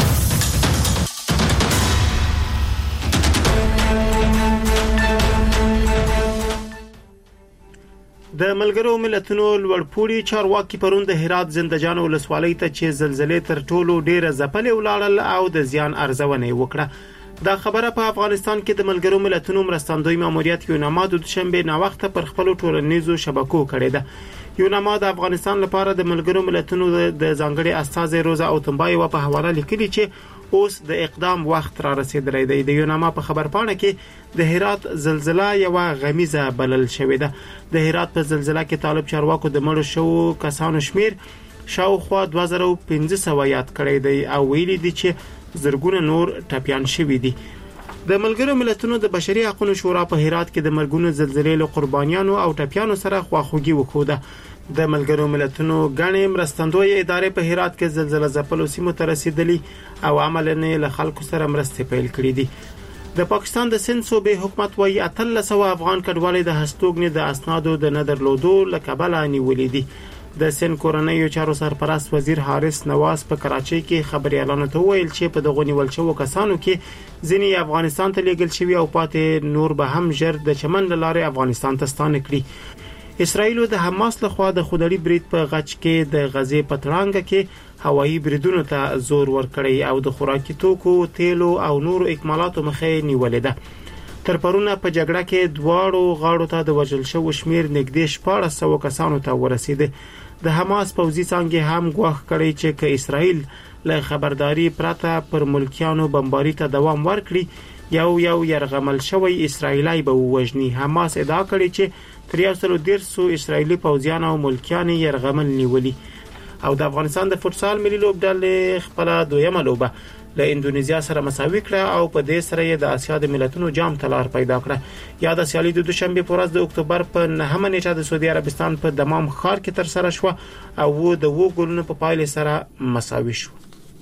د ملګرو ملتونو لوړپوړي چارواکي پرون د هرات زندجان ولسوالۍ ته چې زلزلې تر ټولو ډیره ځپلې ولاړل او د زیان ارزونه وکړه. دا خبره په افغانستان کې د ملګرو ملتونو مرستندوی ماموریت یوناما د دوشنبه نا وخت پر خپل ټولنیزو شبکو کړی ده. یوناما د افغانستان لپاره د ملګرو ملتونو د ځانګړي استازي روزا اوتمبای و په حواله لیکلي چې اوس د اقدام وخت را رسیدلی دی. د یوناما په خبرپاڼه کې د هرات زلزلہ یو غمیزه بلل شوې ده. د هرات په زلزلہ کې طالب چارواکو د مړو شوو کسانو شمیر شاوخوا دوه زره پنځه سوه یاد کړی دی او ویلي دي چې زرګونه نور ټپیان شوي دي. د ملګرو ملتونو د بشري حقوقو شورا په هرات کې د مرګونو زلزلې له قربانیانو او ټپیانو سره خواخوږي وکړه. د ملګرو ملتونو غړي مرستندوی ادارې په هرات کې زلزلہ ځپلو سیمو ته رسیدلي او عملاً له خلکو سره مرستې پیل کړې دي. د پاکستان د سند صوبې حکومت وايي اتل سو افغان کډوالۍ د هستوګنې د اسنادو د ندرلودو لکبل نیولې دي. د سند کورنۍ چارو سرپرست وزیر حارث نواز په کراچۍ کې خبري اعلان ته ویل چې په دغه نیول شوو کسانو کې ځینې افغانستان ته لیږل شوی او پاتې نور به هم ژر د چمن لارې افغانستان ته ستانه کړي. اسرائیل د حماس لخوا د خودړي برید په غچ کې د غزې پترانګ کې هوایي بریدونو ته زور ورکړی او د خوراکي توکو، تیلو او نور اکمالاتو مخې نیولې ده. تر پرونه په جګړه کې دواړو غاړو ته د وژل شوو شمیر نږدې شپاړس سوه کسانو ته ورسېده. د حماس پوځي څانګې هم ګواښ کړی چې که اسرائیل له خبرداري پرته پر ملکیانو بمباري ته دوام ورکړي یو یو يرغمل شوی اسرائیلای به ووژني. حماس ادعا کړې چې تر یو سل ودیرسو اسرائیلي پوځیان او ملکیان يرغمل نیولي. او د افغانستان د فوتسال ملي لوبډلې خپل دویمه لوبه له اندونیزیا سره مساوي کړه او په دې سره د آسیا د ملتونو جام تلار پیدا کړه. یا د سیالي د دوشنبه په ورځ د اکتوبر په نهمه نیټه د سعودي عربستان په دمام ښار کې تر سره شو او د وو ګولونو په پایله سره مساوي شو.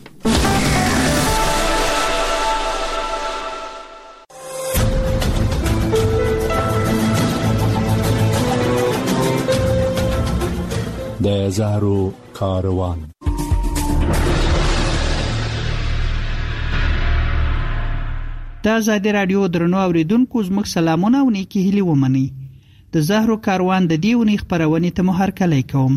د زهرو کاروان. د آزادي رادیو درنو اوریدونکو زموږ سلامونه او نیکی هیلې ومني. د زهرو کاروان د دیونی خبرونه ته مهرکلی کوم.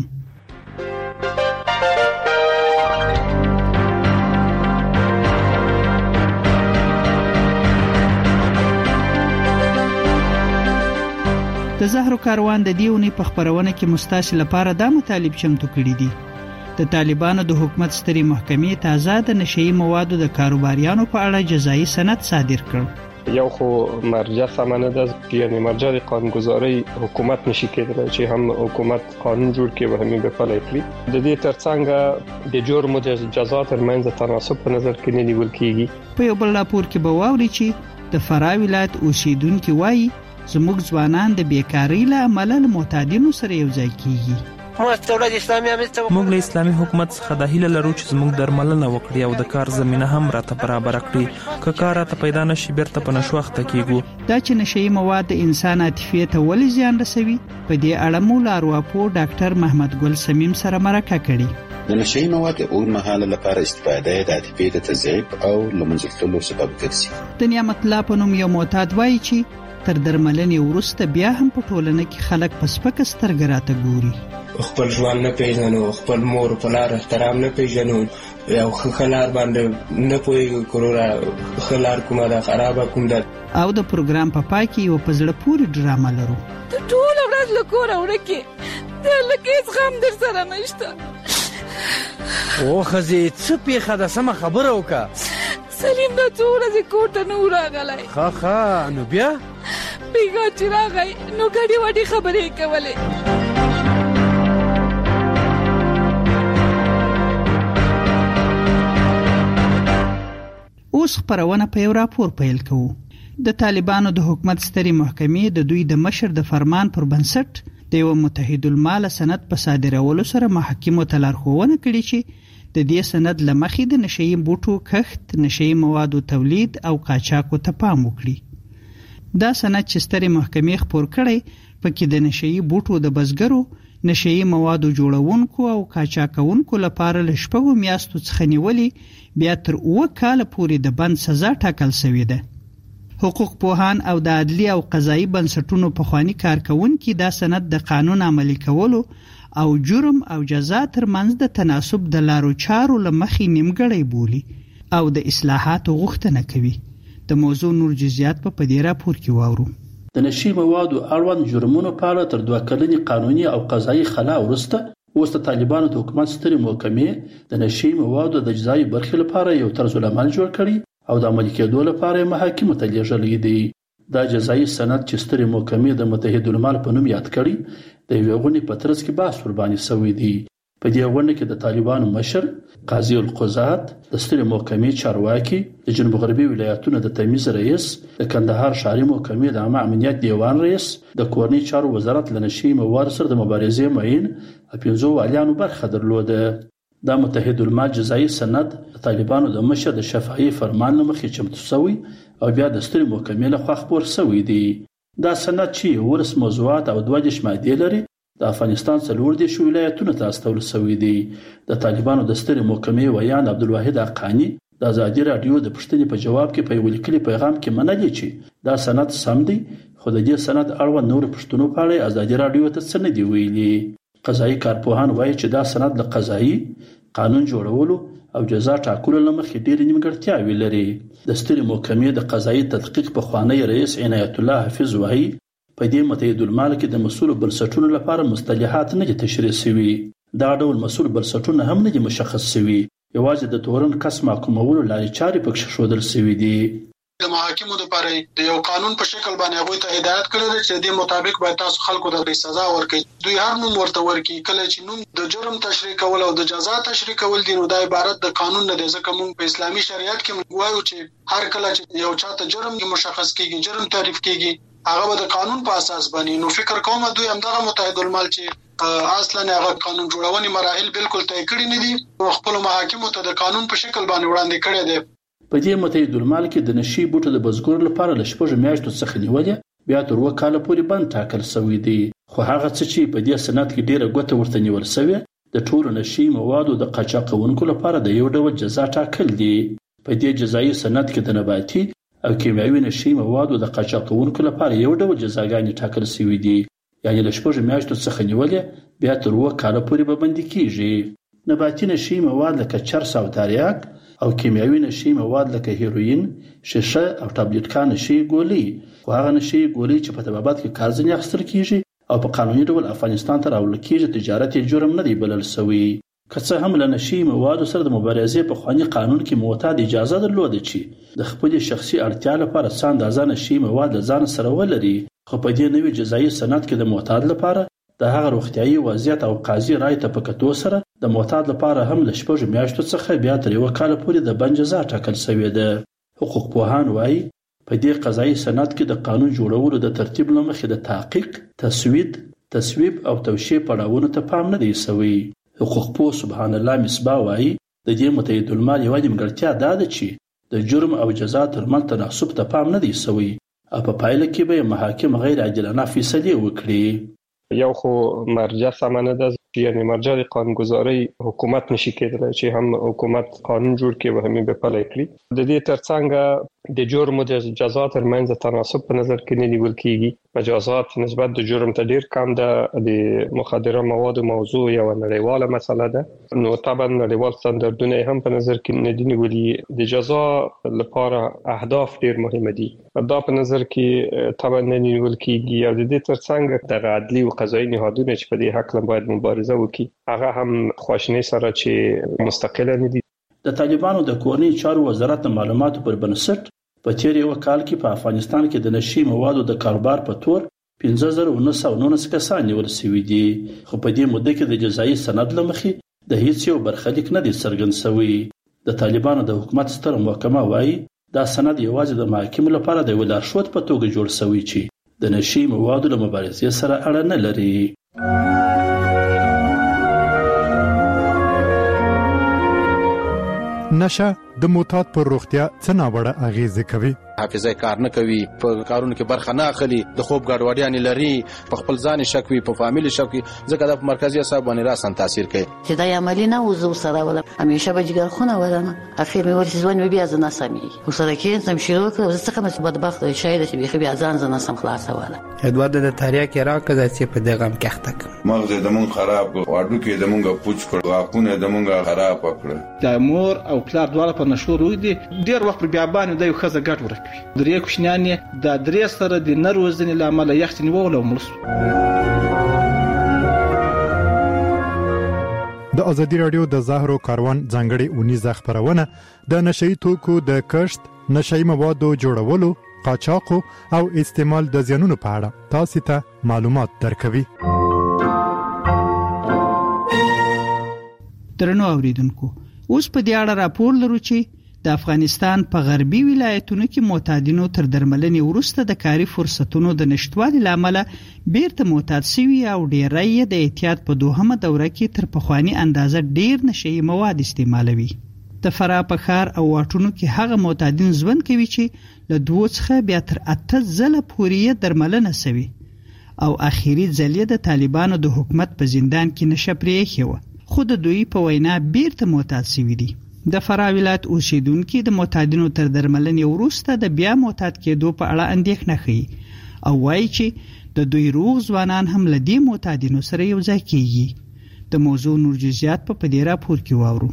د زهرو کاروان د دیونی په خبرونه کې مستاش لپاره د مطالب چمتو کړي دي. د طالبانو د حکومت ستري محکمې تازه د نشئی موادو د کاروباریانو په اړه جزایي سند صادر کړ. یو خو مرجع سمانه ده، یعنی مرجع قانونگذاری حکومت نشي کېدلی چې هم حکومت قانون جوړ کړي او همې به پلی کړي. د دې ترڅنګ د جرم او جزا ترمنځ تناسب په نظر کې نه نیول کېږي. په یو بل راپور کې به واوري چې د فراه ولایت اوسیدونکو وایي زموږ ځوانان د بیکاری له امله له معتادینو سره یو ځای کیږي. موږ له اسلامي حکومت څخه د هیله لرو چې زموږ درملنه وکړي او د کار زمينه هم راته برابر کړي. که کار راته پیدا نشي بیرته په نشو وخت کېږو. دا چې نشئی مواد د انسان عاطفې ته ولې زیان رسوي، په دې اړه مو لارواپو ډاکټر محمد ګل سمیم سره مرکه کړې. د نشئی مواد اوږدمهاله لپاره استفاده د عاطفې د تضعیف او لمنځه تللو سبب ګرځي. د نعمت الله په نوم یو معتاد وایي چې تر درملنې وروسته بیا هم په ټولنه کې خلک په سپکه سترګه راته ګوري. خپل ژوند نه پیژنو، خپل مور په لار احترام نه پیژنو، یو خلار باندې نه پوهیږو کورونه خلار کومه ده خرابه کوم ده. او د پروګرام په پای کې یو په زړه پورې ډرامه لرو. ته ټول ورځ له کوره ورکې، د لکه هېڅ غم در سره نشته. او ښځې څه پېښه ده، سمه خبره وکړه. سلیم دا څو ورځې کور ته نه و راغلی. ښه ښه نو بیا بیګا چې راغی نو ګډې وډې خبرې یې کولې. اوس خپرونه په یو راپور پیل کوو. د طالبانو د حکومت ستري محکمې د دوی د مشر د فرمان پر بنسټ د یو متحد المال سند په صادرولو سره محاکمو ته لارښوونه کړې چې د دې سند لمخې د نشئی بوټو کښت، نشئی موادو تولید او قاچاقو ته پام وکړي. دا سند چې ستري محکمې خپور کړی پکې د نشئی بوټو د بزګرو، نشئی موادو جوړونکو او قاچاقونکو لپاره له شپږو میاشتو څخه نیولې بیا تر اوه کاله پورې د بند سزا ټاکل شوې ده. حقوق پوهان او د عدلي او قضایي بنسټونو پخوانی کارکونکي دا سند د قانون عملي کولو او جرم او جزا ترمنځ د تناسب د لارو چارو لمخې نیمګړی بولي او د اصلاحاتو غوښتنه کوي. د موضوع نور جزئیات په دې راپور کې واورو. د نشئی موادو اړوند جرمونو په اړه تر دوه کلنې قانوني او قضایي خلا وروسته اوس د طالبانو د حکومت سترې محکمې د نشئی موادو د جزایي برخې لپاره یو طرز العمل جوړ کړي او د عملي کېدو لپاره محاکمو ته لیږلی دی. دا جزایي سند چې سترې محکمې د متحد المال په نوم یاد کړي د یوې غونډې په ترڅ کې بحث ورباندې شوی دی. په دې غونډه کې د طالبانو مشر قاضي القضات، د سترې محکمې چارواکي، د جنوب غربي ولایتونو د تمیز رئیس، د کندهار ښاري محکمې د عامه امنیت دیوان رئیس، د کورنۍ چارو وزارت له نشئی موادو سره د مبارزې معین او پنځو والیانو برخه درلوده. دا متحد المال جزایي سند د طالبانو د مشر د شفاهي فرمان له مخې چمتو شوی او بیا د سترې محکمې لخوا خپور شوی دی. دا سند چې ورس موضوعات او دوه دېرش مادې لري د افغانستان څلور دېرش ولایتونو ته استول شوی دی. د طالبانو د سترې محکمې ویان عبدالواحد حقانی د ازادي راډیو د پوښتنې په جواب کې په یو لیکلي پیغام کې منلي چې دا سند سم دی، خو د دې سند اړوند نور پوښتنو په اړه ازادي راډیو ته څه نه دی ویلي. قضایي کارپوهان وایي چې دا سند له قضایي قانون جوړولو او جزا ټاکلو لمخې ډېرې نیمګړتیاوې لري. د سترې محکمې د قضایي تحقیق پخوانی رئیس عنایت الله حفیظ وایي په دې متحد المال کې د مسؤل بنسټونو لپاره مصطلحات نه دي تشریح شوي. دا ډول مسؤل بنسټونه هم نه دي مشخص شوي، یوازې د تورن کس محکومولو لارې چارې پکې ښودل شوي دي. د محاکمو لپاره د یو قانون په شکل باندې هغوی ته هدایت کړی دی چې د مطابق باید تاسو خلکو ته سزا ورکړي. دوی هر نوم ورته ورکړي. کله چې نوم د جرم تشریح کول او د جزا تشریح کول دي نو دا عبارت د قانون نه دی، ځکه موږ په اسلامي شریعت کې موږ وایو چې هر کله چې یو چاته جرم مشخص کیږي، جرم تعریف کیږي، هغه به د قانون په اساس باندې. نو فکر کوم دوی همدغه متحد المال چې اصلا هغه قانون جوړونې مراحل بالکل طی کړی نه دي او خپل محاکمو ته د قانون په شکل باندې وړاندې کړی دی. په دې متحد المال کې د نشئی بوټو د بزګرو لپاره له شپږو میاشتو څخه نیولې بیا تر اووه کاله پورې بند ټاکل شوی دی. خو هغه څه چې په دې سند کې ډیره ګوته ورته نیول شوې د ټولو نشئی موادو د قاچاقونکو لپاره د یو ډول جزا ټاکل دي. په دې جزایي سند کې د نباتي او کیمیاوي نشئی موادو د قاچاقونکو لپاره یو ډول جزاګانې ټاکل شوې دي، یعنی له شپږو میاشتو څخه نیولې بیا تر اووه کاله پورې به بندي کیږي. نباتي نشئی مواد لکه چرس او تریاک او کیمیاوي نشئی مواد لکه هیروین، شیشه او ټابلیټکان نشئی ګولۍ، خو هغه نشئی ګولۍ چې په طبابت کې کار ځینې اخیستل کیږي او په قانوني ډول افغانستان ته راوړل کیږي تجارت یې جرم نه دی بلل شوی. که څه هم له نشي موادو سره د مبارزې په خواني قانون کې معتاد اجازه درلوده چې د خپل شخصي اړتیا لپاره څه اندازه نشي مواد ځان سره ولري، خو په دې نوي جزایي سند کې د معتاد لپاره د هغه روغتيایي وضعیت او قاضي رائے ته په کتو سره د معتاد لپاره هم له شپږ میاشتو څخه بیا تر یو کال پورې د بند جزا ټاکل شوې ده. حقوق پوهان وایي په دې قضایي سند کې د قانون جوړولو د ترتیب لمخې د تحقیق، تسوید، تصویب او توشیح پړاوونو ته پام نه دی شوی. حقوق پوه سبحان الله مصباح وایي د دې متحد المال یوه نیمګړتیا دا ده چې د جرم او جزا ترمنځ تناسب ته پام نه دی شوی او په پایله کې به محاکم غیر عادلانه فیصلې وکړي. یو خو مرجع سمه نه ده، یعنی مرجع د قانونګذارۍ حکومت نشي کېدلی چې هم حکومت قانون جوړ کړي او هم به پلی کړي. د دې ترڅنګ د جرم او د جزا ترمنځ تناسب په نظر کې نه نیول کېږي. مجازات نسبت د جرم ته ډیر کم ده. د مخدره موادو موضوع یو نړیواله مسله ده، نو طبعا نړیوال ستاندردونه هم په نظر کې نه دي نیولي. د جزا لپاره اهداف ډیر مهم دي، دا په نظر کې طبعا نه نیول کېږي. او د دې ترڅنګ د عدلي او قضایي نهادونه چې په دې حق باید مبارزه وکړي هغه هم خواشنۍ سره چې مستقله نه دي. د طالبانو د کورنۍ چارو وزارت د معلوماتو پر بنسټ په تیر یو کال کې په افغانستان کې د نشي موادو د کاروبار په تور پنځه زره نه سوه نولس کسان نیول شوي دي، خو په دې موده کې د جزایي سند له مخې د هیڅ یو برخلیک نه دی څرګند شوی. د طالبانو د حکومت ستر محکمه وایي دا سند یوازې د محاکمو لپاره د یو لارښود په توګه جوړ شوی چې د نشي موادو له مبارزې سره اړه نه لري. نشه د معتاد پر روغتیا څه ناوړه اغیزه کوي. حافظه کار نه کوي، په کارونو کې برخه نه اخلي، د خوب ګډوډیان لري، په خپل ځان شک وي، په فامیل شک وي، ځکه د مرکزي اعصاب باندې راسن تاثیر کوي. چې دا عملی نه وزو سره ولا همیشه به جګر خونه ولما اخر مې ورته ځوان بیا ځنه سمي وسره کې سم شروع کړ، زه څنګه مې بدبخت شاید چې بيخي بیا ځان ځنه سم خلاص ولا ادوار د تاریخ کې راکړه چې په دغه هم کېخته مغز د مون خراب واډو کې د مونږه پوچ کړ، واپونه د مونږه خراب کړ. د مور او پلار دواړه په نشور وې دي ډیر وخت بیا باندې د یو خزه ګټ ورکوي. درې کوشنیان د درې سره د نروزنې لامل یختنی وغلو ملس. د ازادي رادیو د زهرو کاروان ځانګړي اونیزه خبرونه د نشئی توکو د کشت، نشئی موادو جوړولو، قاچاق او استعمال د زیانونو په اړه تاسو ته معلومات درکوي. درنو اوریدونکو، اوس په دې اړه راپور لرو چې د افغانستان په غربي ولایتونو کې معتادینو تر درملنې وروسته د کاري فرصتونو د نشټوالي لامل بیرته معتاد شوي او ډیری د احتیاط په دوهمه دوره کې تر پخوانی اندازه ډیر نشئی مواد استعمالوي. د فراه په ښار او واټونو کې هغه معتادین ژوند کوي چې له دوه څخه بیا تر اته ځله پورې درملنه شوي او اخیری ځل د طالبانو د حکومت په زندان کې نشه پرېښې وه، خو د دوی په وینا بیرته معتاد شوي دي. د فراه ولایت اوسیدونکو د معتادینو تر درملنې وروسته د بیا معتاد کېدو په اړه اندېښنه ښیي او وایي چې د دوی روغ ځوانان هم له دې معتادینو سره یو ځای کېږي. د موضوع نور جزئیات په دې راپور کې واورو.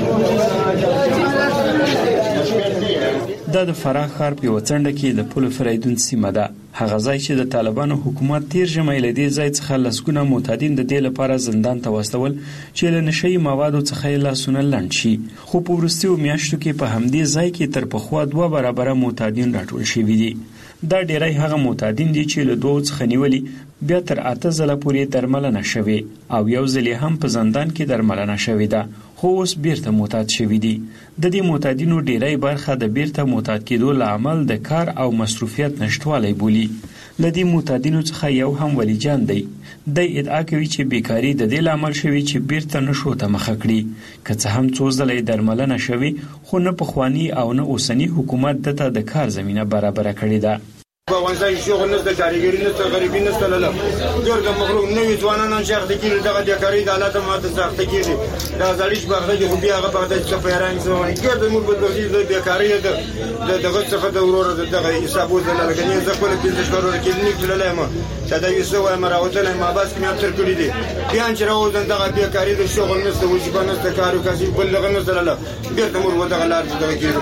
دا د فراه ښار په وڅنډه کې د پل فریدون سیمه ده، هغه ځای چې د طالبانو حکومت تیر ژمي له دې ځای څخه لسګونه معتادین د دې لپاره زندان ته واستول چې له نشئی موادو څخه لاسونه لنډ شي، خو په وروستیو میاشتو کې په همدې ځای کې تر پخوا دوه برابره معتادین راټول شوي دي. دا ډیری هغه معتادین دي چې له دوه څخه نیولي بیا تر اته ځله پورې درملنه شوي او یو ځل هم په زندان کې درملنه شوې ده، خو اوس بیرته معتاد شوي دي. د دې معتادینو ډیری برخه د بیرته معتاد کېدو لامل د کار او مصروفیت نشټوالی بولي. له دې معتادینو څخه یو هم ولی جان دی. د ادعا کوي چې بیکاری د دې لامل شوی چې بیرته نشو ته مخه کړي، که څه هم څو ځله درملنه شوي خو نه پخوانی او نه اوسنی حکومت دته د کار زمینه برابر کړې ده. په افغانستان کې شغل نشته، کاریګری نشته، غریبي نشته، لاله ګرګه مخلوق نوې ځوانان شیخ د کېږي دغه د کاری د حالت ماته سخت کېږي. دا ځلیش بغدا کې خو بیا هغه په دې څه پیران زوای ګرځي موږ په دې د بیکاری د دغه څخه د ورور دغه حسابو زلاله کني زه خپل پنځه کارونه کې نیک دلای ما چې دا یو څه وای مراوتل ما بس کې مې تر کړی دي بیا چې راوځم دغه بیکاری د شغل نشته، وجبه نشته، کارو کاسي بل دغه نشته، لاله بیرته موږ دغه لار دغه کې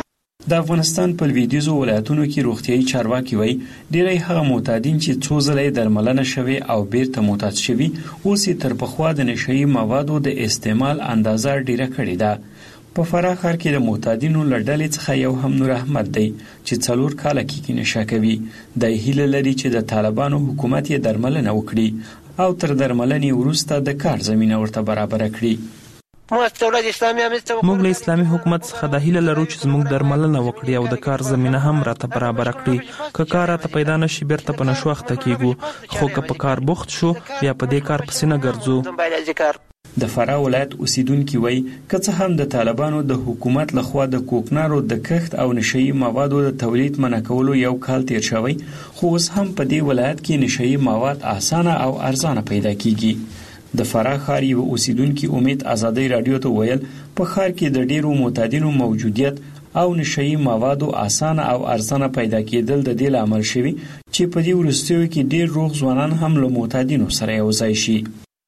د افغانستان په لویدیځو ولایتونو کې روغتیايي چارواکي وایي ډیری هغه معتادین چې څو ځله درملنه شوي او بیرته معتاد شوي اوس یې تر پخوا د نشهیي موادو د استعمال اندازه ډیره کړې ده. په فراه ښار کې د معتادینو له ډلې څخه یو هم نور احمد دی چې څلور کاله کېږي نشه کوي. دی هیله لري چې د طالبانو حکومت یې درملنه وکړي او تر درملنې وروسته د کار زمینه ورته برابره کړي. موږ له اسلامي حکومت څخه د هیله لرو چې زموږ درملنه وکړي او د کار زمینه هم راته برابره کړي. که کار راته پیدا نشي بیرته په نشو اخته کیږو، خو که په کار بوخت شو بیا په دې کار پسې نه ګرځو. د فراه ولایت اوسیدونکي وایي که څه هم د طالبانو د حکومت لخوا د کوکنارو د کښت او نشهیي موادو د تولید منع کولو یو کال تیر شوی، خو اوس هم په دې ولایت کې نشهیي مواد اسانه او ارزانه پیدا کیږي. د فراه ښار یو اوسیدونکي امید ازادۍ راډیو ته ویل په ښار کې د ډیرو معتادینو موجودیت او نشهیي موادو اسانه او ارزانه پیدا کېدل د دې لامل شوي چې په دې وروستیو کې ډیر روغ ځوانان هم له معتادینو سره یو ځای شي.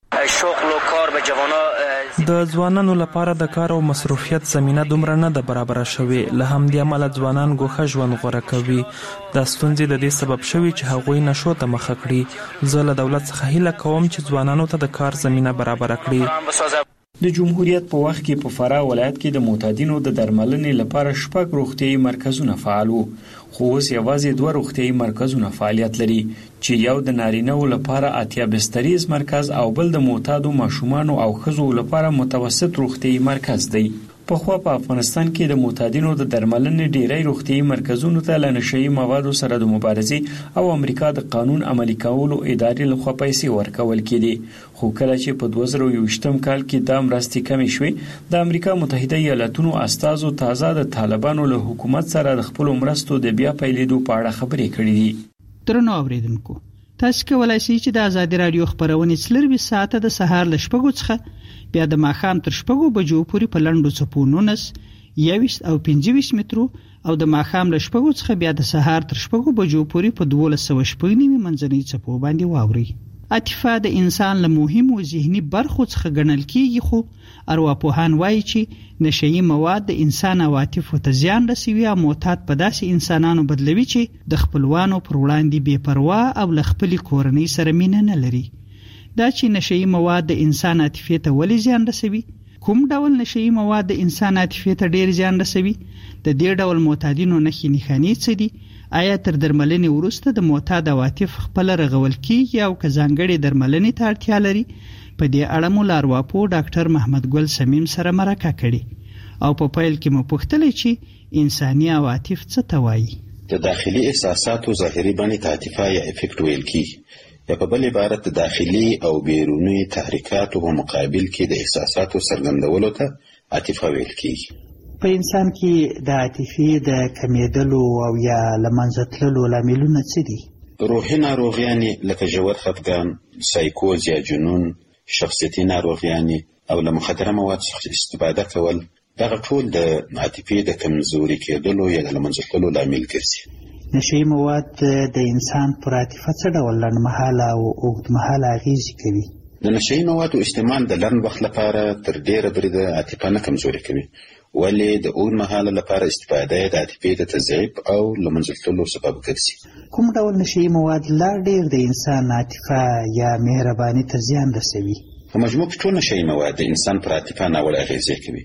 د ځوانانو لپاره د کار او مصروفیت زمینه دومره نه ده برابره شوې، له همدې امله ځوانان ګوښه ژوند غوره کوي. دا ستونزې د دې سبب شوي چې هغوی نشو ته مخه کړي. زه له دولت څخه هیله کوم چې ځوانانو ته د کار زمینه برابره کړي. د جمهوریت په وخت کې په فراه ولایت کې د معتادینو د درملنې لپاره شپږ روغتیايي مرکزونه فعال وو، خو اوس یوازې دوه روغتیايي مرکزونه فعالیت لري چې یو د نارینه‌و لپاره اتیا بستریز مرکز او بل د معتادو ماشومانو او ښځو لپاره متوسط روغتیايي مرکز دی. پخوا په افغانستان کې د معتادینو د درملنې ډیری روغتیايي مرکزونو ته له نشهیي موادو سره د مبارزې او امریکا د قانون عملي کولو ادارې لخوا پیسې ورکول کېدې، خو کله چې په دوه زره یوویشتم کال کې دا مرستې کمې شوې، د امریکا متحده ایالاتونو استازو تازه د طالبانو له حکومت سره د خپلو مرستو د بیا پیلېدو په اړه خبرې کړې دي. درنو اوریدونکو، تاسو کولای شئ چې د ازادي راډیو خبرونه څلروي ساعته د سهار له شپږو څخه بیا د ماښام تر شپږو بجو پورې په لنډو څپو نولس، یوویشت او پنځه ویشت مترو او د ماښام له شپږو څخه بیا د سهار تر شپږو بجو پورې په دولس سوه شپږ نوي منځنۍ څپو باندې واورئ. عاطفه د انسان له مهمو ذهني برخو څخه ګڼل کیږي، خو ارواپوهان وایي چې نشهیي مواد د انسان عواطفو ته زیان رسوي او معتاد په داسې انسانانو بدلوي چې د خپلوانو پر وړاندې بې پروا او له خپلې کورنۍ سره مینه نه لري. دا چې نشهیي مواد د انسان عاطفې ته ولې زیان رسوي؟ کوم ډول نشهیي مواد د انسان عاطفې ته ډیر زیان رسوي؟ د دې ډول معتادینو نښې نښانې څه دي؟ آیا تر درملنې وروسته د معتاد عواطف خپل رغول کیږي او که ځانګړې درملنې ته اړتیا لري؟ په دې اړه مو له ارواپوه ډاکټر محمد ګل سمیم سره مرکه کړې او په پیل کې مو پوښتلې چې انساني عواطف څه ته وایي. د داخلي احساساتو ظاهري بڼې ته عاطفه یا افکټ ویل کیږي، یا په بل عبارت د داخلي او بیروني تحریکاتو په مقابل کې د احساساتو څرګندولو ته عاطفه ویل کیږي. په انسان کې د عاطفې د کمیدلو او یا له منځه تللو لاملونه څه دي؟ روحي ناروغیانې لکه ژور خفګان، سایکوز یا جنون، شخصیتي ناروغیانې او له مخدره مواد څخه استفاده کول، دغه ټول د عاطفې د کمزوري کېدلو یا د له منځه تللو لامل ګرځي. نشهیي مواد د انسان پر عاطفه څه ډول لنډمهاله او اوږدمهاله اغېزې کوي؟ د نشهیي موادو استعمال د لنډ وخت لپاره تر ډېره بریده عاطفه نه کمزوري کوي، ولې د اوږدمهاله لپاره استفاده د عاطفې د تضعیف او له منځه تللو سبب ګرځي. کوم ډول نشهیي مواد لا ډېر د انسان عاطفه یا مهرباني ته زیان رسوي؟ په مجموع کې ټول نشهیي مواد د انسان پر عاطفه ناوړه اغېزې کوي،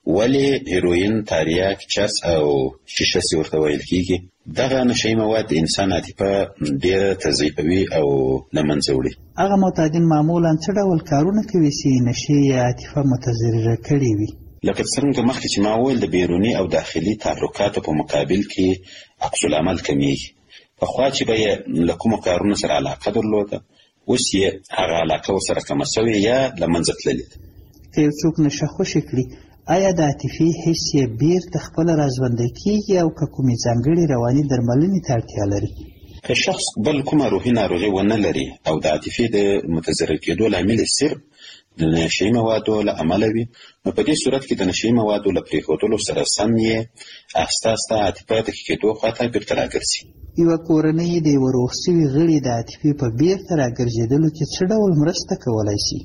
ولې هیروین، تاریاک، چرس او شیشه چې ورته ویل کیږي، دغه نشهیي مواد د انسان عاطفه ډېره تضعیفوي او له منځه وړي. هغه معتادین معمولا څه ډول کارونه کوي چې نشهیي عاطفه متضرره کړې وي؟ لکه څنګه مخکې چې ما وویل، د بیروني او داخلي تحرکاتو په مقابل کې عکس العمل کمیږي. پخوا چې به یې له کومو کارونو سره علاقه درلوده، اوس یې هغه علاقه ورسره کمه سوې یا له منځه تللې ده. که یو څوک نشه خوشې کړي، آیا د عاطفي حس یې بیرته خپله راژوندی کیږي او که کومې ځانګړې رواني درملنې ته اړتیا لري؟ که شخص بل کومه روحي ناروغي ونه لري او د عاطفې د متضرر کېدو لامل یې صرف د نشهیي موادو له امله وي، نو په دې صورت کې د نشهیي موادو له پرېښودلو سره سم یې آهسته آهسته عاطفه د ښه کېدو خواته بیرته راګرځي. یوه کورنۍ د یوه روغ سوي غړي د عاطفې په بیرته راګرځېدلو کې څه ډول مرسته کولی شي؟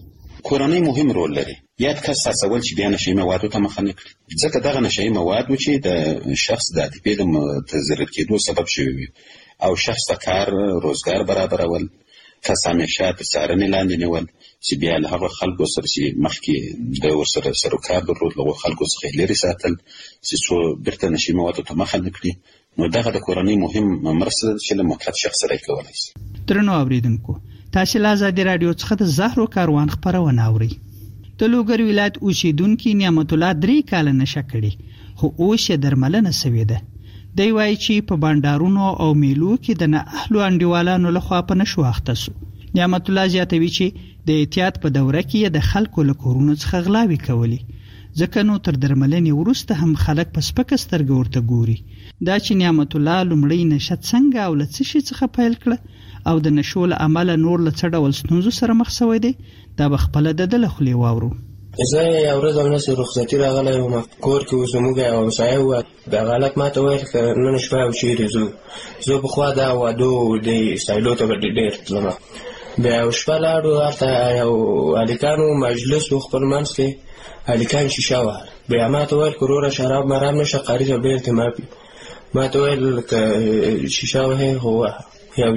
کورنۍ مهم رول لري. یاد کس تاسول چې بیا نشي موادو ته مخه نه کړي، ځکه دغه نشي مواد چې د شخص د عاطفې د متضرر کېدو سبب شوی وي او شخص ته کار روزګار برابرول، کس همیشه تر څارنې لاندې نیول چې بیا له هغه خلکو سره چې مخکې د ورسره سروکار درلود له خلکو څخه لرې ساتل چې څو بیرته نشي موادو ته مخه نه کړي. نو دغه د کورنۍ مهم مرسته ده چې له مطلق شخص سره کولی شي. درنو اوریدونکو، تاسو له آزادي رادیو څخه د زهرو کاروان خبرونه اورئ. د لوګر ولایت اوسیدونکو نعمت الله درې کال نشه کړي خو اوس یې درملنه سوې ده. دی وایي چې په بانډارونو او میلو کې د نه اهلو انډیوالانو لخوا په نشو اخته سو. نعمت الله زیاتوي چې د احتیاط په دوره کې د خلکو له کورونو څخه غلاوي کوي، ځکه نو تر درملنې وروسته هم خلک په سپکه سترګه ورته ګوري. دا چې نعمت الله لومړی نشه څنګه او له څه شي څخه پیل کړه او د نشو له امله نور له څه ډول ستونزو سره مخ شوی دی، دا به خپله د ده له خولې واورو. زه یو ورځ همداسې رخصتي راغلی وم، کور کې اوس زموږ یو همسایه وه، دغه هلک ما ته ویل که نن شپه او چیرې ځو. زه پخوا دا وادو دې سایلو ته به ډېر تلم. بیا یو شپه لاړو، هلته یو هلکانو مجلس و خپل منځ کې، هلکان شیشه وه. بیا ما ته ویل که وروره شراب مرام نشه قاري ته ډېر تماپي. ما ته ویل که شیشه وهې خو ووهه. یو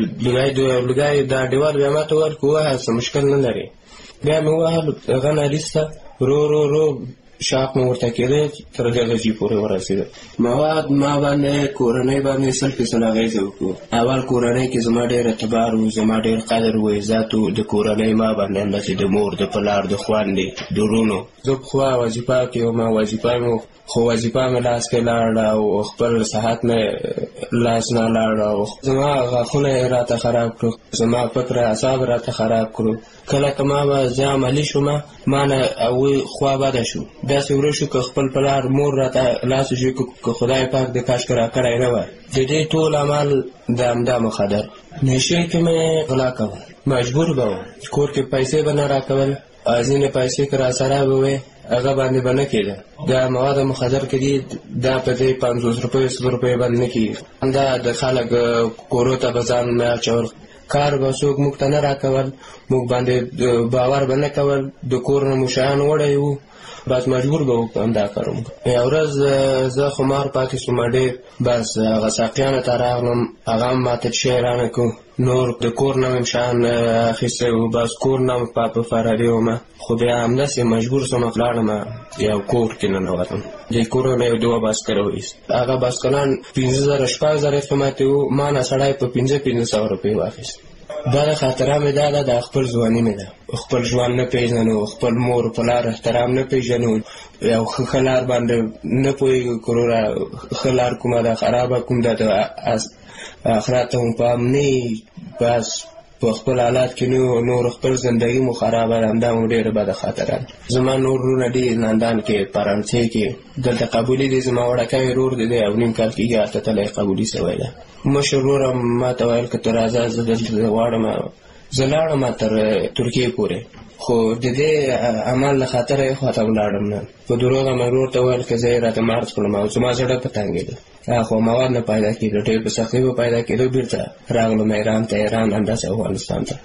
لوګی دا انډیوال بیا ما ته ویل که ووهه څه مشکل نه لري. بیا مې ووهل، هغه نالیسته رو رو رو شاق مو ورته کېده تر درجې پورې ورسېده. مواد ما باندې کورنۍ باندې سل فیصد اغېزه وکړو. اول کورنۍ کې زما ډېر اعتبار و، زما ډېر قدر و عزت و. د کورنۍ ما باندې همداسې د مور د پلار د خویندې د وروڼو. زه پخوا وظیفه کې وم، وظیفه مې خو وظیفه مې لاس کې لاړه او خپل صحت مې لاس نه لاړه او زما غاښونه یې راته خراب کړو، زما فکر اعصاب راته خراب کړو. کله که ما به زه عملي شوم، ما نه هغوی خوا بده شو. داسې ورو شو که خپل پلار مور راته لاس وشي که خدای پاک د کاشکې راکړی نه وای. د دې ټول عمل د همدا مخدر نشې کې مې غلا کول، مجبور به وم. کور کې پیسې به نه راکول، ځینې پیسې که راسره به وې هغه باندې به نه کېده. دا مواد مخدر کې دي، دا په دې پنځوس روپیو سل روپیو باندې نه کېږي. دا د خلک کورو ته به ځان نه اچول، کار به څوک موږ ته نه راکول، موږ باندې باور به نه کول. د کور نه مو شیان وړی وو، بس مجبور به وو همدا کار وکړو. یو ورځ زه خمار پاتې شوم ډېر، بس هغه ساقیانو ته راغلم، هغه هم ماته شی رانه کړو. نور د کور نه مې شیان اخیستی وو، بس کور نه مې په فراري وم. خو بیا همداسې مجبور شوم لاړم یو کور کې ننوتم. دې کور نه یو دوه بایسکل وایست، هغه بایسکلان پنځه زره شپږ زره قیمت وو، ما نه سړی په پنځه پنځه سوه روپۍ واخیست. دا د خاطره مې دا ده، د خپل ځواني مې ده. خپل ژوند نه پېژنو، خپل مور پلار احترام نه پېژنو، یو ښه لار باندې نه پوهېږو که وروره ښه لار کومه ده خرابه کوم ده، د آخرت ته مو پام نه. بس په خپل حالات کې نور خپل زندګي مو خرابه ده، همدا مو ډېره بده خاطره ده. زما نور وروڼه دي لندن کې، فرانسې کې، دلته قبولي دی. زما وړکی ورور دی، دی او نیم کال کېږي هلته تللی قبولي سوی ده. مشر ورور ما ته ویل که ته راځه زه دلته غواړم. زه لاړم تر ترکیې پورې، خو د دې عمل له خاطره یې خواته ولاړم نه. په دروغه مې ورور ته ویل که زه یې راته مارچ کړم او زما زړه په تنګېده. خو مواد نه پیدا کېدو، ډېر په سختۍ به پیدا کېدو. بېرته راغلم ایران ته، ایران همداسې افغانستان ته.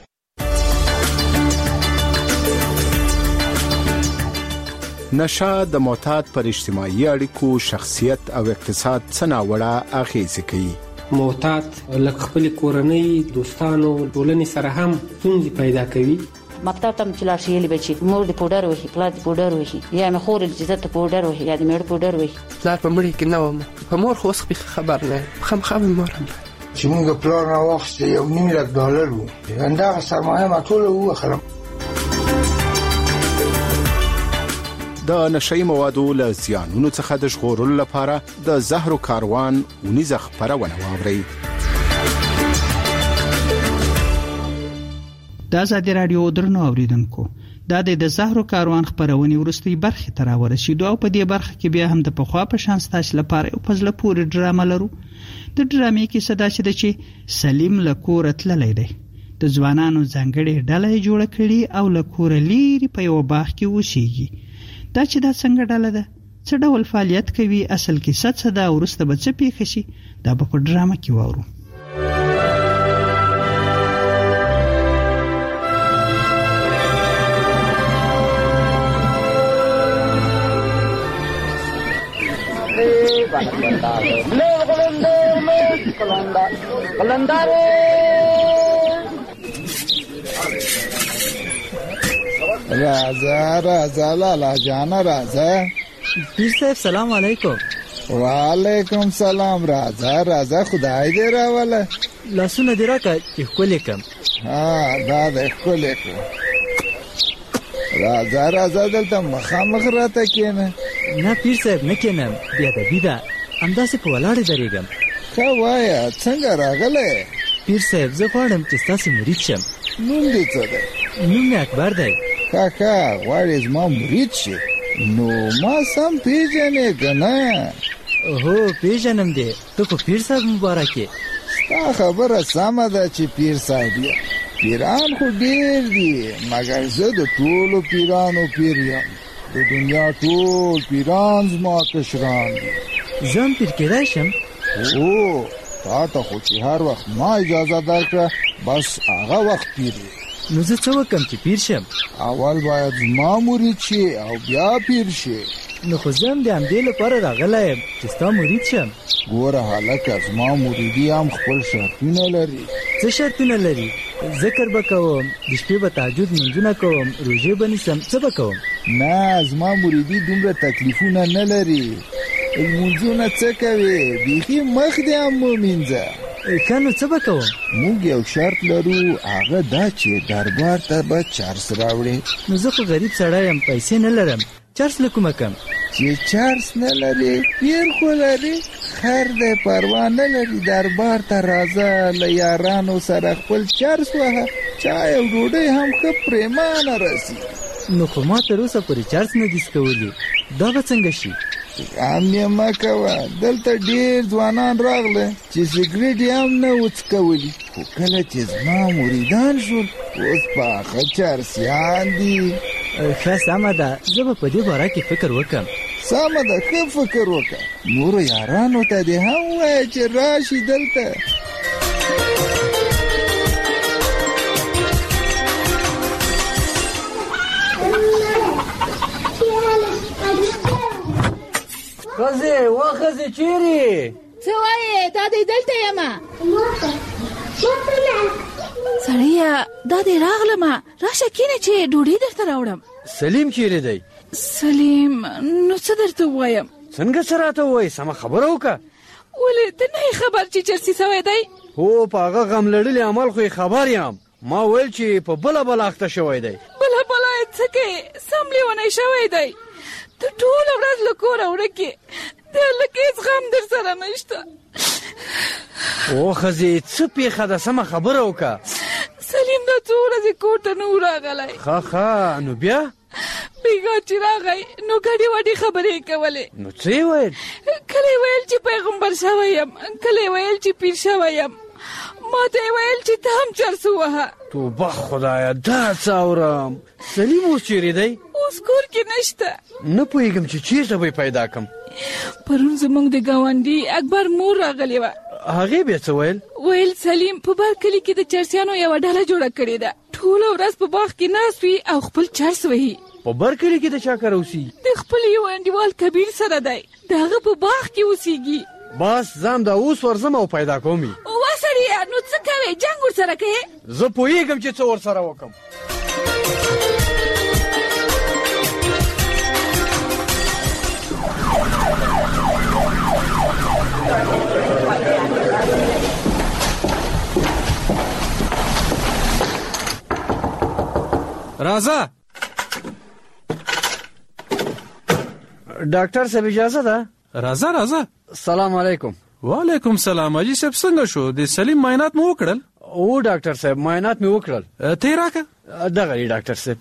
نشه د معتاد پر اجتماعي اړیکو، شخصیت او اقتصاد څه ناوړه اغېزې کوي. معتاد لکه خپل کورنۍ، دوستانو، ټولنې سره هم ستونزې پیدا کوي. مکتب ته چې لاړ شي بچي مور د پودر وهي، پلار د پودر وهي، یا مې خور چې زه ته پودر وهي یا د مېړه پودر وهي. پلار په مړي کې نه وم، په مور خو اوس خبر نه یم، خامخا مې مور هم چې موږ پلار نه واخیستې یو نیم لک ډالر وو، همدغه سرمایه ما ټوله ووخلم. د نشئی موادو له زیانونو څخه د ژغورلو لپاره د زهرو کاروان ونیزه خپرونه واورئ. د آزادي رادیو درنو اوریدونکو، دا د زهرو کاروان خپرونې وروستۍ برخې ته راورسېدو او په دې برخه کې بیا هم د پخوا په شان ستاسو لپاره یو په زړه پورې ډرامه لرو. د ډرامې کیسه داسې ده چې سلیم له کوره تللی دی، د ځوانانو ځانګړې ډله یې جوړه کړې او له کوره لیرې په یوه باغ کې اوسېږي. دا چې دا څنګه ډله ده، څه ډول فعالیت کوي، اصل کیسه څه ده، وروسته به څه پیښه شي، دا به په ډرامه کې واورو. راځه راځه لالا جانا راځه. پیر صاحب سلام علیکم. وعلیکم سلام. راځه راځه خدای دې راوله. لاسونه دې راکړه چې ښکلې کړم. ها دا دې ښکلې کړه. راځه راځه دلته مخامخ راته کښېنه. نه پیر صاحب نه کښېنم، بې ادبي ده، همداسې په ولاړې درېږم. ښه وایه څنګه راغلی؟ پیر صاحب زه غواړم چې ستاسې مرید شم. نوم دې څه دی؟ نوم مې اکبر دی. ښه ښه غواړې زما مرید شي؟ نو ما سم پیژنې که نه؟ هو پیژنم دی، ته په پیر صاحب مبارک یې. ستا خبره سمه ده چې پیر صاحب یې. پیران خو ډېر دي، مګر زه د ټولو پیرانو پیر یم. د دنیا ټول پیران زما کشران دي. زه هم پیر کېدای شم؟ هو تا ته خو چې هر وخت ما اجازه درکړه بس هغه وخت پیر یې. نو زه څه وکړم چې پیر شم؟ اول باید زما مرید شي او بیا پیر شي. نو خو زه هم د همدې لپاره راغلی یم چې ستا مرید شم. ګوره هلکه زما مریدي هم خپل شرطونه لري. څه شرطونه لري؟ ذکر به کوم، د شپې به تهجد لمونځونه کوم، روژې به نیسم، څه به کوم؟ نه زما مریدي دومره تکلیفونه نه لري. لمونځونه څه کوې؟ بیخي مخ دې هم ومینځه. ښه نو څه به کوم؟ موږ یو شرط لرو، هغه دا چې دربار ته به چرس راوړې. نو زه خو غریب سړی یم، پیسې نه لرم، چرس له کومه کم؟ چې چرس نه لري پیر خو لري. خیر دی پروا نه لري، دربار ته راځه، له یارانو سره خپل چرس وهه، چای او ډوډۍ هم ښه پرېمانه رسي. نو خو ما تر اوسه پورې چرس نه دي څکولي، دا به څنګه شي؟ غم یې مه کوه، دلته ډېر ځوانان راغله چې سګرېټ یې هم نه و څکولي، خو کله چې زما مریدان شول اوس پاخه چرسیان دي. ښه سمه ده، زه به په دې باره کې فکر وکړم. سمه ده، ښه فکر وکړه. نورو یارانو ته دې هم ووایه چې راشي دلته. ښځې و ښځې چیرې؟ څه وایې؟ دا دی دلته یمه. سړیه دا دی راغلمه، راشه کښېنه چې ډوډۍ درته راوړم. سلیم چیرې دی؟ سلیم نو څه درته ووایم؟ څنګه څه راته ووایې؟ سمه خبره وکړه. ولې ته نه یې خبر چې چرسي سوی دی؟ هو په هغه غم لړلي عمل خو یې خبر یم. ما ویل چې په بله بله اخته شوی دی. بله بله یې څه کوې؟ سم لیونی شوی دی. ته ټوله ورځ له کوره ورک یې، د هلک هېڅ غم در سره نشته. او ښځې څه پېښه ده؟ سمه خبره وکړه. سلیم دا څو ورځې کور ته نه و راغلی. ښه ښه نو بیا؟ بیګا چې راغی نو ګډې وډې خبرې یې کولې. نو څه یې ویل؟ کله یې ویل چې پیغمبر شوی یم، کله یې ویل چې پیر شوی یم، ما ته یې ویل چې ته هم چرس ووهه. توبه خدایه دا څه اورم. سلیم اوس چیرې دی؟ اوس کور کې نشته. نه پوهېږم چې چېرته به یې پیدا کړم. پرون زموږ د ګاونډي اکبر مور راغلې وه. هغې بیا څه ویل؟ ویل سلیم په بر کلي کې د چرسیانو یوه ډله جوړه کړې ده، ټوله ورځ په باغ کې ناست وي او خپل چرس وهي. په بر کلي کې د چا کره اوسي؟ د خپل یو انډیوال کبیر سره دی، د هغه په باغ کې اوسېږي. بس ځم دا اوس ورځم او پیدا کوم یې. وا سړیه نو څه کوې؟ جنګ ورسره کوې؟ زه پوهېږم چې څه ورسره وکړم. راځه ډاکټر صاحب اجازه ده؟ راځه راځه. سلام علیکم. وعلیکم سلام. اجي صاحب څنګه شو؟ د سلیم معاینات مو وکړل؟ او ډاکټر صاحب معاینات مې وکړل. ته راکه دغه دی ډاکټر صاحب.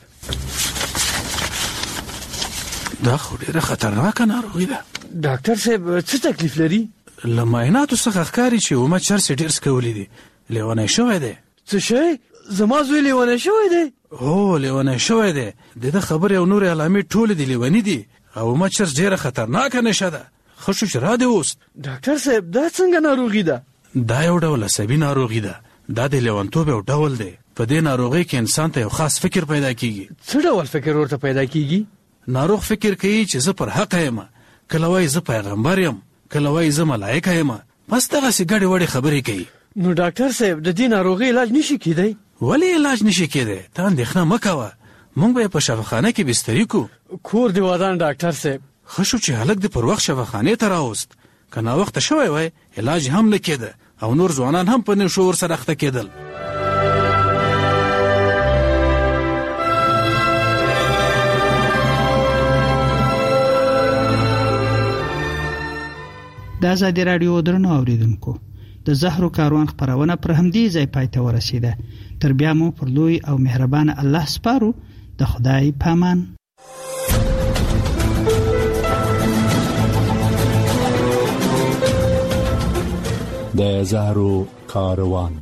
دا خو ډیره خطرناکه ناروغي ده. ډاکټر صاحب څه تکلیف لري؟ له معایناتو څخه ښکاري چې عمر چرس ډېر څکولی دی، لیونی شوی دی. څه شی؟ زما زوی لیونی شوی دی؟ هو لیونی شوی دی. د ده خبرې او نورې علامې ټولې د لیوني دي او عمر چرس ډیره خطرناکه نشه ده. ښه شو چې را دې اوس. ډاکټر صاحب دا څنګه ناروغي ده؟ دا یو ډول عصبي ناروغي ده. دا د لیونتوب یو ډول دی. په دې ناروغۍ کې انسان ته یو خاص فکر پیدا کیږي. څه ډول فکر ورته پیدا کیږي؟ ناروغ فکر کوي چې زه پر حق یم، کله وایي زه پیغمبر یم، کله وایي زه ملایکه یم بس دغسې ګډې وړې خبرې کوي. نو ډاکټر صاحب د دې ناروغۍ علاج نشي کیدی؟ ولې علاج نشي کیدی؟ ته اندېښنه مه کوه، موږ به یې په شفاخانه کې بستري کو. کور دې ودان ډاکټر صاحب. ښه شو چې هلک دې پر وخت شفاخانې ته راوست، که ناوخته شوی وای علاج هم نه کېده او نور ځوانان هم په نشو ورسره اخته کېدل. د ازادي راډیو درنو اوریدونکو، د زهرو کاروان خپرونه پر همدې ځای پای ته ورسیده. تر بیا مو پر لوی او مهربان الله سپارو. د خدای پامان. د زهرو کاروان.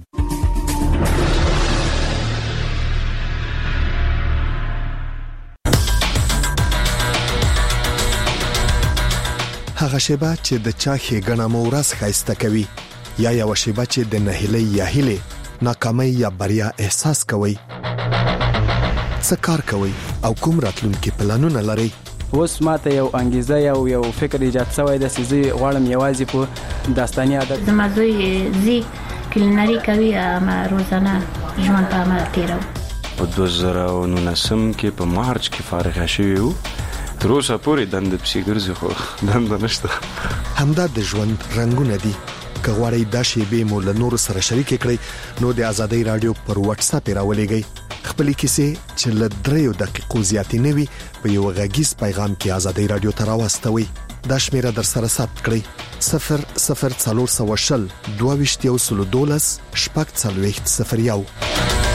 هغه شیبه چې د چا ښېګڼه مو ورځ ښایسته کوي، یا یوه شیبه چې د نهیلۍ یا هیلې، ناکامۍ یا بریا احساس کوئ. څه کار کوئ او کوم راتلونکي پلانونه لرئ؟ اوس ماته یو انګیزه یو یو فکر ایجاد شوی دی چې زه غواړم یوازې په داستاني ادب. زما زوی زی کلینري کوي، اما روزانه ژوند په عمل تېروي. په دوه زره او نولسم کې په مارچ کې فارغه شوي وو، تر اوسه پورې دنده پسې ګرځي خو دنده نشته. همدا د ژوند رنګونه دي. که غواړئ دا شیبې مو له نورو سره شریکې کړئ نو د ازادۍ راډیو پر واتس اپ یې راولېږئ. خپلې کیسې چې له دریو دقیقو زیاتې نه وي په یو غږیز پیغام کې ازادۍ راډیو ته راواستوئ. دا شمیره در سره ثبت کړئ: صفر صفر څلور سوه شل دوه ویشت یو سلو دولس شپږ څلوېښت صفر یو.